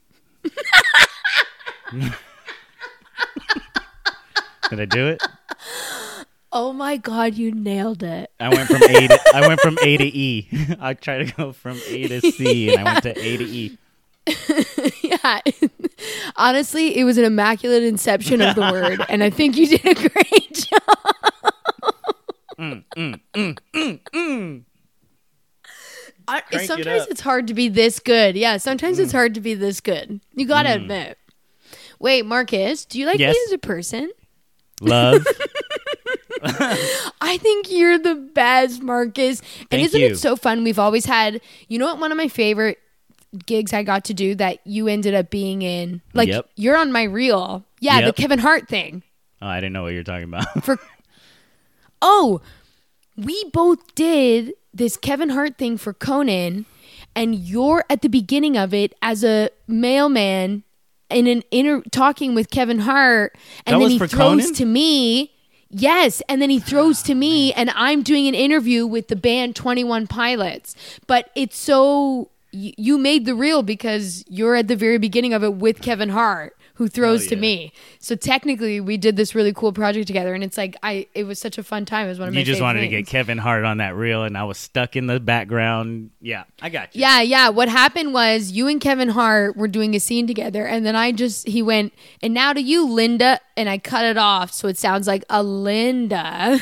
Did I do it? Oh my God, you nailed it. I went from A to I went from A to E. I tried to go from A to C, and I went to A to E. Yeah. Honestly, it was an immaculate inception of the word, and I think you did a great job. Mm, mm, mm, mm, mm. I, Crank it sometimes up. it's hard to be this good. Yeah, sometimes it's hard to be this good. You gotta admit. Wait, Marcus, do you like Yes. me as a person? Love. I think you're the best, Marcus. And Thank isn't you. it so fun? We've always had, you know what, one of my favorite gigs I got to do that you ended up being in? Like, Yep. you're on my reel. Yeah, Yep. the Kevin Hart thing. Oh, I didn't know what you were talking about. For Oh, we both did this Kevin Hart thing for Conan, and you're at the beginning of it as a mailman in an inter talking with Kevin Hart, and That then was he for throws Conan? to me. Yes, and then he throws to me, and I'm doing an interview with the band twenty-one Pilots. But it's so y- you made the reel because you're at the very beginning of it with Kevin Hart, who throws to yeah. me. So technically, we did this really cool project together, and it's like I. It was such a fun time. It was one of my You just favorite wanted to get things. Kevin Hart on that reel, and I was stuck in the background. Yeah, I got you. Yeah, yeah. What happened was you and Kevin Hart were doing a scene together, and then I just he went, and now to you, Linda, and I cut it off so it sounds like a Linda,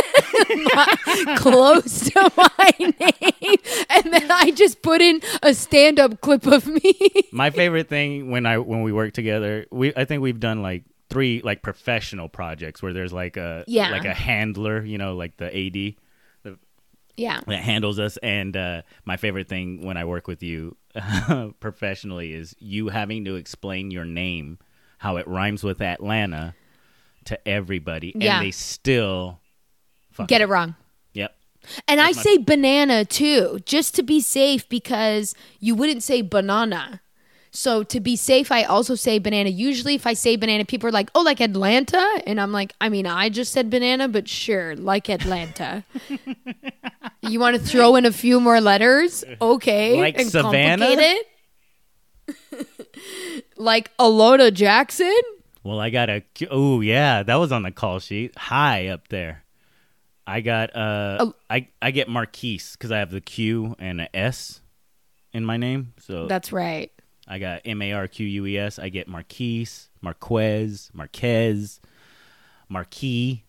close to my name, and then I just put in a stand-up clip of me. My favorite thing when I when we work together, we I think we've done like three like professional projects where there's like a Yeah. like a handler, you know, like the A D Yeah. that handles us. And uh, my favorite thing when I work with you professionally is you having to explain your name, how it rhymes with Atlanta, to everybody, Yeah. and they still fuck Get it wrong. Yep. And I That's my- say banana too, just to be safe because you wouldn't say banana. So to be safe, I also say banana. Usually if I say banana, people are like, oh, like Atlanta? And I'm like, I mean, I just said banana, but sure, like Atlanta. You want to throw in a few more letters? Okay. Like and Savannah? complicate it? Like Alona Jackson? Well, I got a. Oh yeah, that was on the call sheet. High up there. I got uh, Oh. I I get Marquise because I have the Q and a S in my name. So That's right. I got M A R Q U E S. I get Marquise, Marquez, Marquez, Marquis,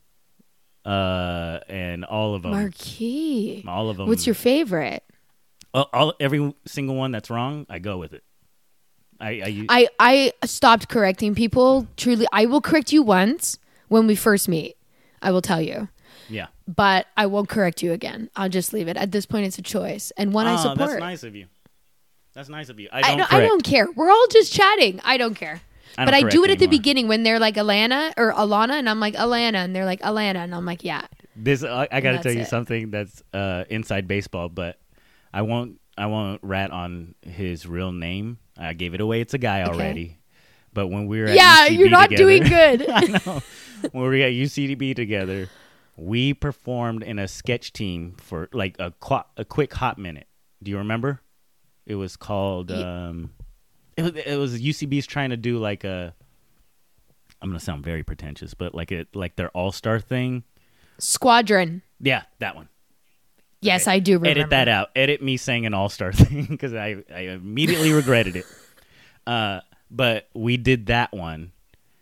uh, and all of them. Marquis. all of them. What's your favorite? all, all every single one that's wrong? I go with it. I I, u- I, I stopped correcting people. Truly, I will correct you once when we first meet. I will tell you. yeah. But I won't correct you again. I'll just leave it. At this point, it's a choice. And one I Oh, support. that's nice of you. That's nice of you. I I don't. don't, I correct. don't care. We're all just chatting. I don't care. I but don't I do it correct at the anymore. beginning when they're like Alana or Alana, and I'm like Alana, and they're like Alana, and I'm like, yeah. This I, I got to that's tell you it. something that's uh, inside baseball, but I won't. I won't rat on his real name. I gave it away. It's a guy already. But when we were at Yeah, U C B you're not together- doing good. I know. When we were at U C B together, we performed in a sketch team for like a qu- a quick hot minute. Do you remember? It was called. Ye- Um, it was it was U C B's trying to do like a. I'm gonna sound very pretentious, but like it like their all star thing. Squadron. Yeah, that one. Yes, Okay. I do remember. Edit that out. Edit me saying an all star thing because I, I immediately regretted it. Uh, but we did that one,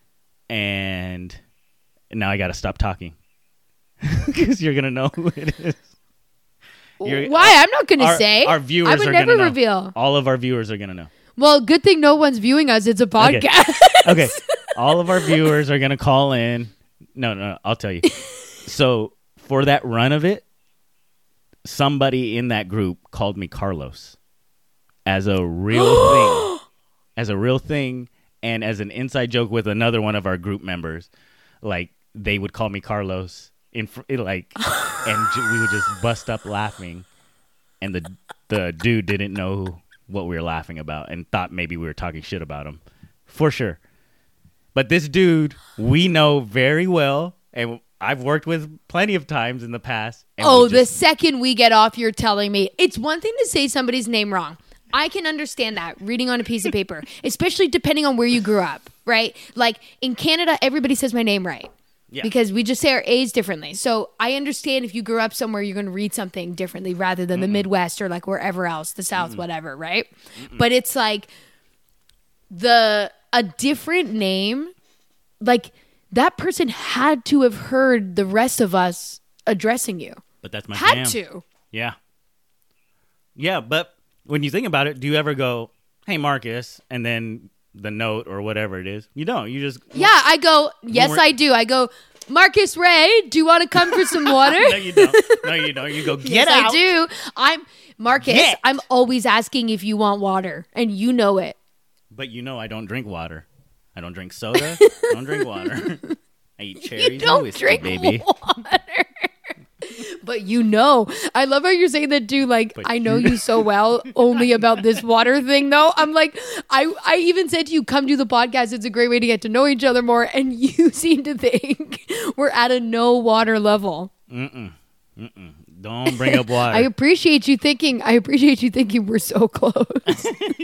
and now I got to stop talking because you're gonna know who it is. You're- Why? I'm not going to Our, say. our viewers I would are never gonna know. reveal. All of our viewers are gonna know. Well, good thing no one's viewing us. It's a Okay. podcast. Okay, all of our viewers are gonna call in. No, no, no, I'll tell you. So for that run of it, somebody in that group called me Carlos as a real thing, as a real thing, and as an inside joke with another one of our group members. Like they would call me Carlos in fr- it, like, and ju- we would just bust up laughing, and the the dude didn't know what we were laughing about and thought maybe we were talking shit about him, for sure. But this dude we know very well, and I've worked with plenty of times in the past. And Oh, we the just- second we get off, you're telling me. It's one thing to say somebody's name wrong. I can understand that reading on a piece of paper, especially depending on where you grew up, right? Like in Canada, everybody says my name right. Yeah. Because we just say our A's differently. So I understand if you grew up somewhere, you're going to read something differently rather than the Midwest or like wherever else, the South, whatever, right? But it's like the a different name, like that person had to have heard the rest of us addressing you. but that's my Had jam. to. Yeah. Yeah, but when you think about it, do you ever go, "Hey, Marcus," and then the note or whatever it is? You don't. You just Yeah, I go, yes, we're- I do. I go, Marcus Ray, do you want to come for some water? No, you don't. No, you don't. You go get yes, out. I do. I'm Marcus. Get. I'm always asking if you want water, and you know it. But you know I don't drink water. I don't drink soda. I don't drink water. I eat cherries You don't and whiskey, drink baby. water. But you know, I love how you're saying that too. Like, But I know you- you so well only about this water thing, though. I'm like, I, I even said to you, come do the podcast. It's a great way to get to know each other more. And you seem to think we're at a no water level. Mm-mm. Mm-mm. Don't bring up water. I appreciate you thinking, I appreciate you thinking we're so close.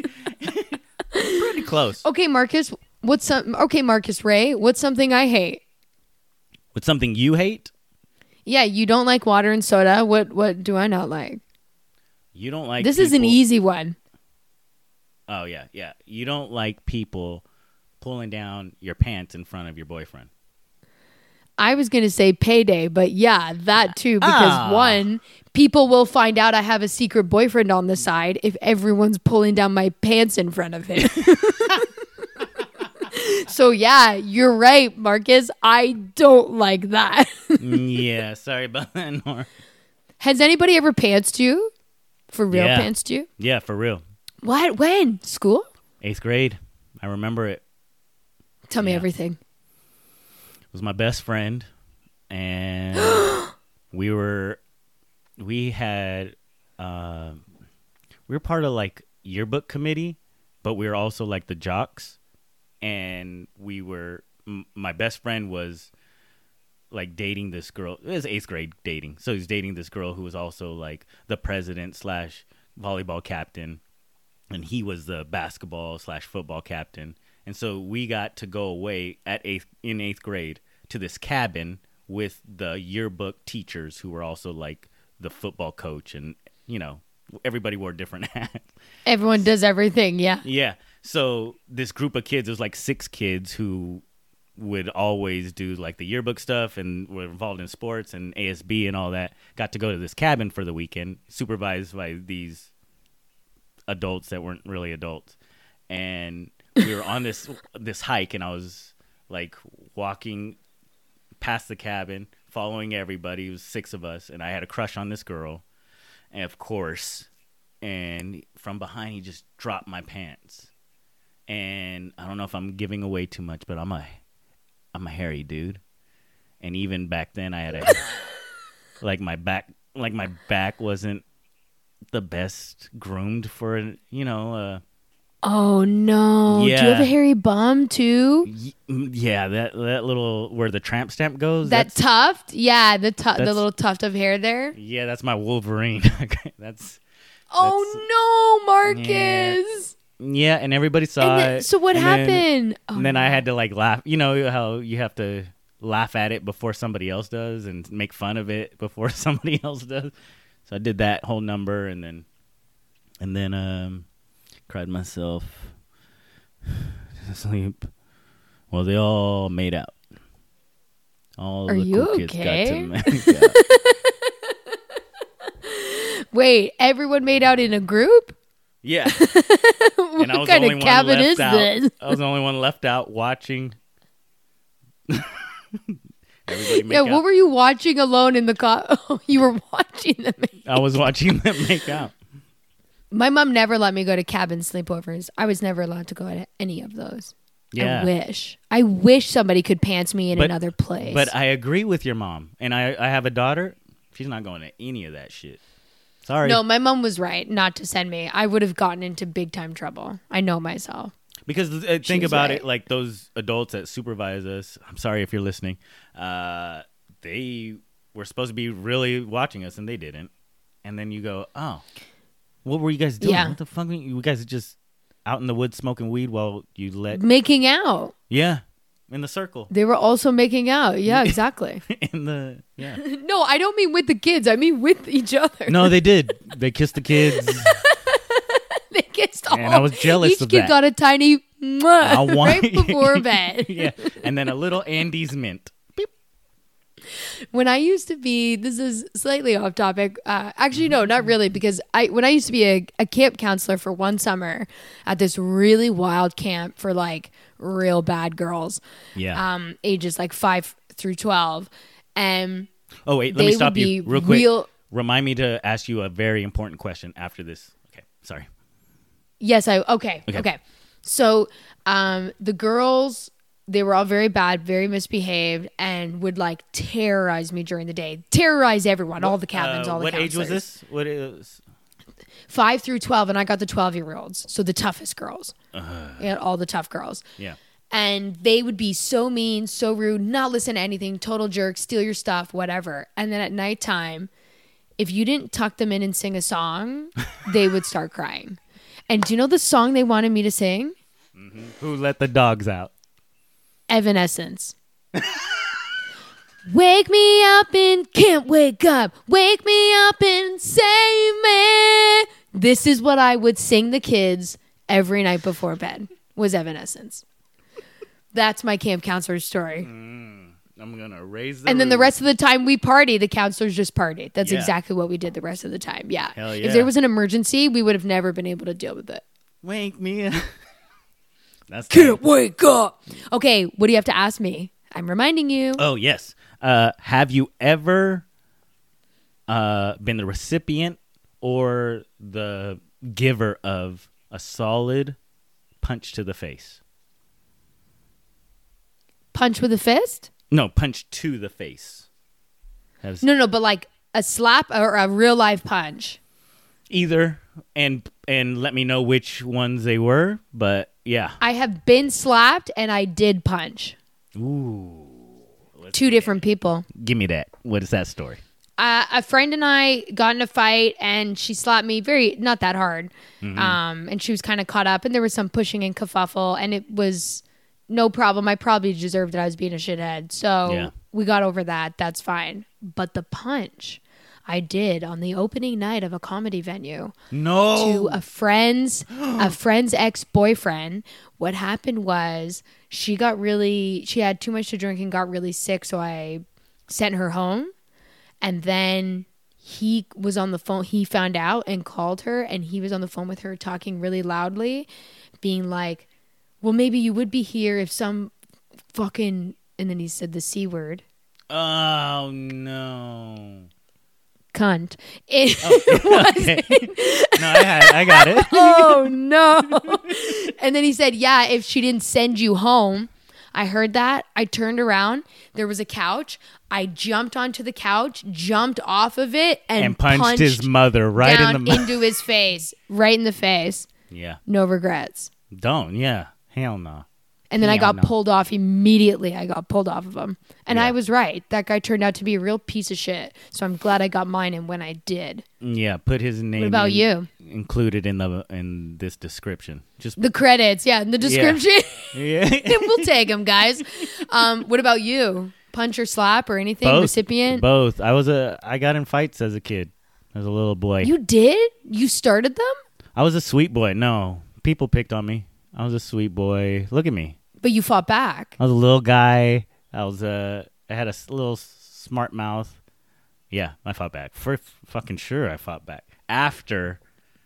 Pretty close. Okay, Marcus, what's some, okay, Marcus Ray, what's something I hate? With something you hate, Yeah, you don't like water and soda. What, what do I not like? you don't like This is an people- easy one. Oh, yeah, yeah. You don't like people pulling down your pants in front of your boyfriend. I was going to say payday, but yeah, that too. Because Ah. one, people will find out I have a secret boyfriend on the side if everyone's pulling down my pants in front of him. So yeah, you're right, Marcus. I don't like that. Mm, yeah, sorry about that, Nora. Has anybody ever pantsed you? For real Yeah. pantsed you? Yeah, for real. What? When? School? Eighth grade. I remember it. Tell me Yeah. everything. It was my best friend, and we were, we had, uh, we were part of like yearbook committee, but we were also like the jocks, and we were. M- my best friend was like dating this girl. It was eighth grade dating, so he's dating this girl who was also like the president slash volleyball captain, and he was the basketball slash football captain. And so we got to go away at eighth in eighth grade to this cabin with the yearbook teachers who were also like the football coach, and you know everybody wore different hats. Everyone does everything. Yeah. Yeah. So this group of kids, it was like six kids who would always do like the yearbook stuff and were involved in sports and A S B and all that, got to go to this cabin for the weekend, supervised by these adults that weren't really adults. And we were on this this hike, and I was like walking past the cabin, following everybody. It was six of us, and I had a crush on this girl, and of course, and from behind he just dropped my pants. And I don't know if I'm giving away too much, but I'm a I'm a hairy dude, and even back then I had a like my back like my back wasn't the best groomed for you know. Uh, Oh no! Do you have Yeah. a hairy bum too? y- yeah, that that little where the tramp stamp goes. That that's, tuft? Yeah, the tu- the that's- little tuft of hair there. yeah, that's my Wolverine. that's Oh no, Marcus! yeah, and everybody saw And then- it. so what and then- happened? Oh, And then I no. had to like laugh. You know how you have to laugh at it before somebody else does, and make fun of it before somebody else does. So I did that whole number, and then, and then um, cried myself to sleep. Well, they all made out. All Are the you cool kids okay? got to make out. Wait, everyone made out in a group? Yeah, What and I was kind the only of one cabin left is out. this? I was the only one left out watching. Everybody make Yeah, out. what were you watching alone in the car? Oh, you were watching them. I was watching them make out. My mom never let me go to cabin sleepovers. I was never allowed to go to any of those. Yeah. I wish. I wish somebody could pants me in But- another place. But I agree with your mom, and I, I have a daughter. She's not going to any of that shit. Sorry. No, my mom was right not to send me. I would have gotten into big time trouble. I know myself. Because uh, think was about right. it, like those adults that supervise us. I'm sorry if you're listening. Uh, they were supposed to be really watching us, and they didn't. And then you go, oh, what were you guys doing? Yeah. What the fuck? Were you, you guys are just out in the woods smoking weed while you let Making out. yeah in the circle They were also making out. Yeah, exactly. in the yeah. No, I don't mean with the kids. I mean with each other. No, they did. They kissed the kids. They kissed all. And I was jealous Each of kid that. got a tiny mwah I want- right before bed. Yeah, and then a little Andes mint. Beep. When I used to be, this is slightly off topic. Uh, actually, no, not really, because I when I used to be a, a camp counselor for one summer at this really wild camp for like real bad girls, Yeah. um, ages like five through twelve, and Oh wait, let they me would stop be you real quick. real- Remind me to ask you a very important question after this. Okay, sorry. yes, I okay, Okay. okay. So, um, the girls. They were all very bad, very misbehaved, and would like terrorize me during the day. Terrorize everyone, all the cabins, Uh, all the what age was counselors. this? What is? Five through twelve, and I got the twelve-year-olds, so the toughest girls. Uh-huh. Yeah, all the tough girls. Yeah. And they would be so mean, so rude, not listen to anything, total jerk, steal your stuff, whatever. And then at nighttime, if you didn't tuck them in and sing a song, they would start crying. And do you know the song they wanted me to sing? Who let the dogs out? Evanescence. Wake me up and can't wake up. Wake me up and save me. This is what I would sing the kids every night before bed, was Evanescence. That's my camp counselor's story. I'm gonna raise the And then the roof. rest of the time we party, the counselors just partied. That's Yeah. exactly what we did the rest of the time. Yeah. Hell If yeah. there was an emergency, we would have never been able to deal with it. Wake me up. That's Can't wake up. Okay, what do you have to ask me? I'm reminding you. Oh yes. Uh, have you ever uh, been the recipient or the giver of a solid punch to the face. Punch with a fist? No, punch to the face. Has No, no, but like a slap or a real life punch. either, and and let me know which ones they were. But yeah, I have been slapped and I did punch. ooh, let's Two different people. give me that. What is that story? Uh, a friend and I got in a fight, and she slapped me very not that hard, um, and she was kind of caught up, and there was some pushing and kerfuffle, and it was no problem. I probably deserved that I was being a shithead, so Yeah. we got over that. That's fine. But the punch I did on the opening night of a comedy venue No. to a friend's a friend's ex-boyfriend. What happened was she got really she had too much to drink and got really sick, so I sent her home. And then he was on the phone. He found out and called her, and he was on the phone with her talking really loudly, being like, well, maybe you would be here if some fucking, and then he said the C word, Oh no. cunt. It Okay. No, I had, I got it. oh no. And then he said, yeah, if she didn't send you home. I heard that. I turned around. There was a couch. I jumped onto the couch, jumped off of it, and, And punched, his mother right down in the mouth. into his face, right in the face. Yeah. No regrets. Don't. Yeah. Hell no. And then I Yeah, got no. pulled off immediately. I got pulled off of him. And Yeah. I was right. That guy turned out to be a real piece of shit. So I'm glad I got mine and when I did. Yeah. Put his name. What about in- you? Included in the in this description. Just The credits, yeah, in the description. yeah. We'll take them, guys. Um, what about you? Punch or slap or anything? Both. Recipient? Both. I was a. I got in fights as a kid. As a little boy. You did? You started them? I was a sweet boy. No, people picked on me. I was a sweet boy. Look at me. But you fought back. I was a little guy. I was a. I had a s- little s- smart mouth. Yeah, I fought back. For f- fucking sure, I fought back. After,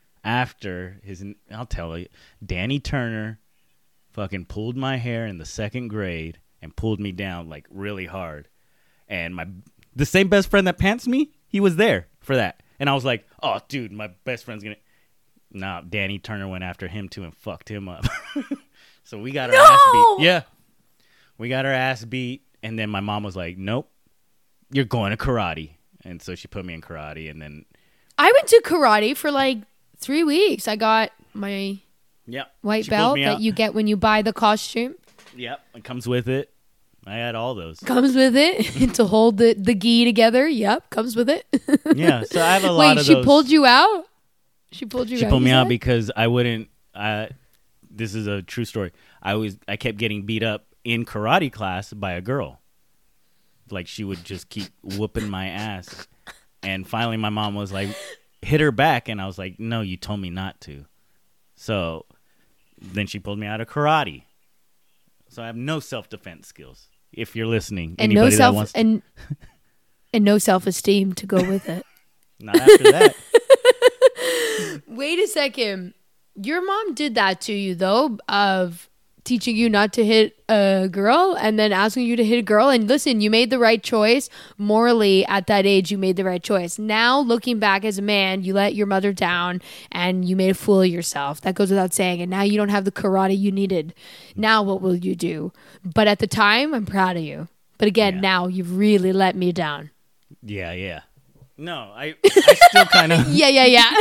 after his, I'll tell you, Danny Turner, fucking pulled my hair in the second grade and pulled me down like really hard. And my the same best friend that pants me, he was there for that. And I was like, oh, dude, my best friend's gonna. Nah, Danny Turner went after him too and fucked him up. So we got our No! ass beat. Yeah. We got our ass beat. And then my mom was like, nope, you're going to karate. And so she put me in karate. And then, I went to karate for like three weeks. I got my yeah. white she pulled belt me that out. you get when you buy the costume. Yep. It comes with it. I had all those. Comes with it to hold the, the gi together. Yep, comes with it. Yeah. So I have a lot Wait, of she those. pulled you out? She pulled you She out? pulled you me out said? because I wouldn't. I, this is a true story. I was. I kept getting beat up in karate class by a girl. Like she would just keep whooping my ass, and finally my mom was like, "Hit her back," and I was like, "No, you told me not to." So then she pulled me out of karate. So I have no self defense skills. If you're listening, and anybody no that self wants to, and and no self esteem to go with it. not after that. Wait a second. Your mom did that to you though, of teaching you not to hit a girl and then asking you to hit a girl. And listen, you made the right choice. Morally, at that age, you made the right choice. Now, looking back as a man, you let your mother down and you made a fool of yourself. That goes without saying. And now you don't have the karate you needed. Now, what will you do? But at the time, I'm proud of you. But again, Yeah. now you've really let me down. Yeah, yeah. No, I, I still kind of. Yeah, yeah, yeah.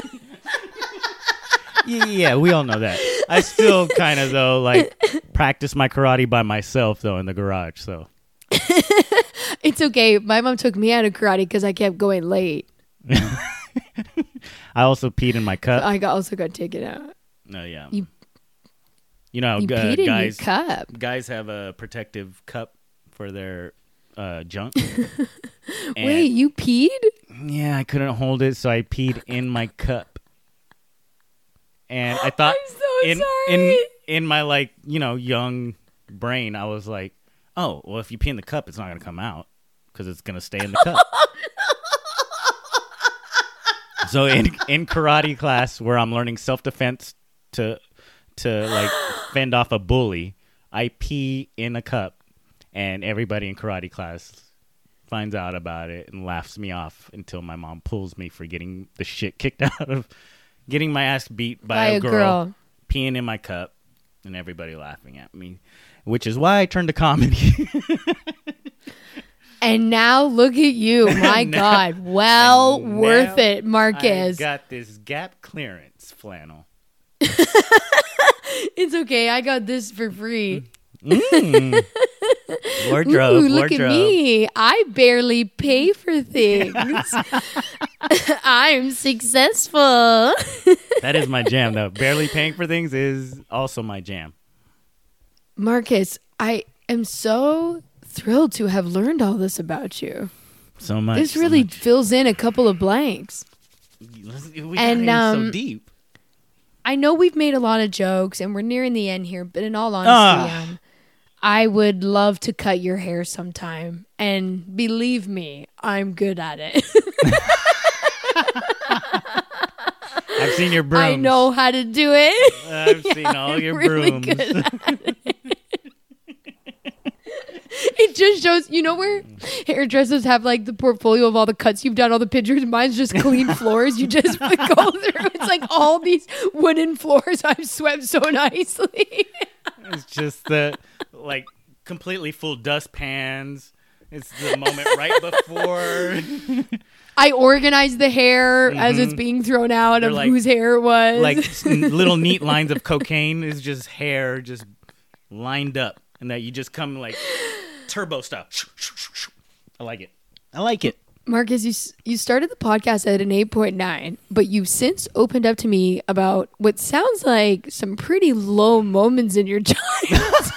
Yeah, yeah, we all know that. I still kind of though like practice my karate by myself though in the garage. So It's okay. My mom took me out of karate because I kept going late. I also peed in my cup. I got, also got taken out. No, yeah. You- You know how You uh, peed in guys your cup. guys have a protective cup for their uh, junk. And- Wait, you peed? Yeah, I couldn't hold it, so I peed in my cup. And I thought I'm so in sorry. in in my like, you know, young brain, I was like, "Oh, well if you pee in the cup, it's not going to come out cuz it's going to stay in the cup." So in in karate class where I'm learning self-defense to to like fend off a bully, I pee in a cup and everybody in karate class finds out about it and laughs me off until my mom pulls me for getting the shit kicked out of getting my ass beat by, By a a girl, girl. peeing in my cup, and everybody laughing at me, which is why I turned to comedy. And now look at you. My Now- God. Well And worth now it, Marquez. I got this Gap clearance flannel. It's okay. I got this for free. Mm. Wardrobe, Ooh, look wardrobe. at me. I barely pay for things. I'm successful. That is my jam, though. Barely paying for things is also my jam. Marcus, I am so thrilled to have learned all this about you. So much. This so really much. fills in a couple of blanks. We got and, in um, so deep. I know we've made a lot of jokes and we're nearing the end here, but in all honesty, Ah. um, I would love to cut your hair sometime. And believe me, I'm good at it. I've seen your brooms. I know how to do it. I've seen all I'm your really brooms. good at it. It just shows, you know, where hairdressers have like the portfolio of all the cuts you've done, all the pictures. Mine's just clean floors. You just go through. It's like all these wooden floors I've swept so nicely. It's just the like completely full dustpans. It's the moment right before. I organize the hair as it's being thrown out They're of like- whose hair it was. Like s- little neat lines of cocaine is just hair just lined up, and that you just come like turbo style. I like it. I like it. Marcus, you s- you started the podcast at an eight point nine, but you've since opened up to me about what sounds like some pretty low moments in your child.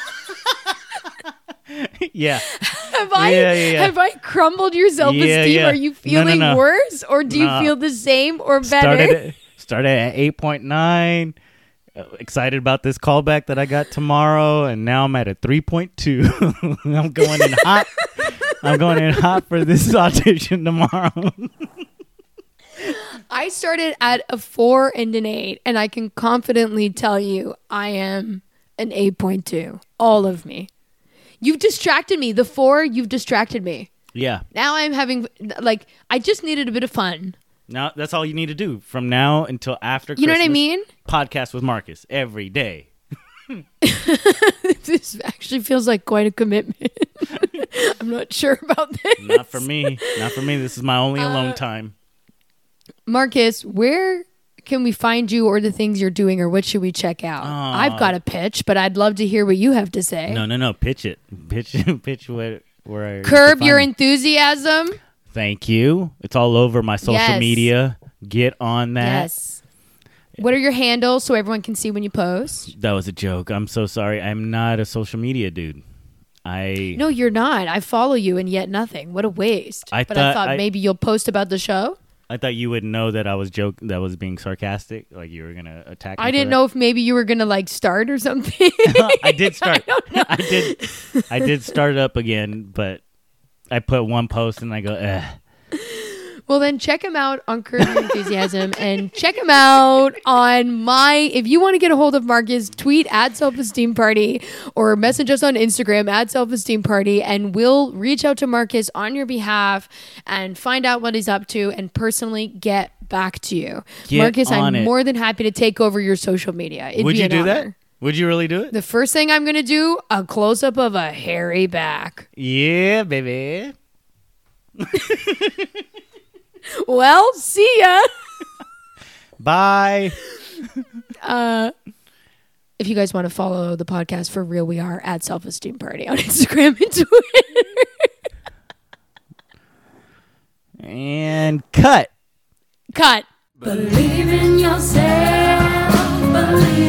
Yeah. Have I Yeah, yeah, yeah. have I crumbled your self-esteem? Yeah, yeah. Are you No, no, feeling no. worse, or do you No. feel the same or better? Started at, started at eight point nine. Uh, excited about this callback that I got tomorrow, and now I'm at a three point two. I'm going in hot. I'm going in hot for this audition tomorrow. I started at a four and an eight, and I can confidently tell you I am an eight point two. All of me. You've distracted me. The four, you've distracted me. Yeah. Now I'm having, like, I just needed a bit of fun. Now that's all you need to do from now until after You know Christmas. what I mean? Podcast with Marcus every day. This actually feels like quite a commitment. I'm not sure about this. Not for me. Not for me. This is my only alone Uh, time. Marcus, where can we find you or the things you're doing, or what should we check out? Aw. I've got a pitch, but I'd love to hear what you have to say. No, no, no. Pitch it. Pitch pitch what where I Curb can your find me. enthusiasm. Thank you. It's all over my social Yes. media. Get on that. Yes. What are your handles so everyone can see when you post? That was a joke. I'm so sorry. I'm not a social media dude. I No, you're not. I follow you and yet nothing. What a waste. I but I thought thought I- maybe you'll post about the show. I thought you would know that I was joke that was being sarcastic, like you were gonna attack me. I for didn't that. know if maybe you were going to like start or something. I did start. I, did. I did start it up again, but I put one post and I go, eh. Well, then check him out on Curb Your Enthusiasm and check him out on my. If you want to get a hold of Marcus, tweet at Self Esteem Party or message us on Instagram at Self Esteem Party, and we'll reach out to Marcus on your behalf and find out what he's up to and personally get back to you. Get Marcus, on I'm it. more than happy to take over your social media. It'd Would be you an do that? honor. Would you really do it? The first thing I'm going to do, a close up of a hairy back. Yeah, baby. Well, see ya. Bye. If you guys want to follow the podcast for real, we are at Self Esteem Party on Instagram and Twitter. And cut. Cut. Believe in yourself. Believe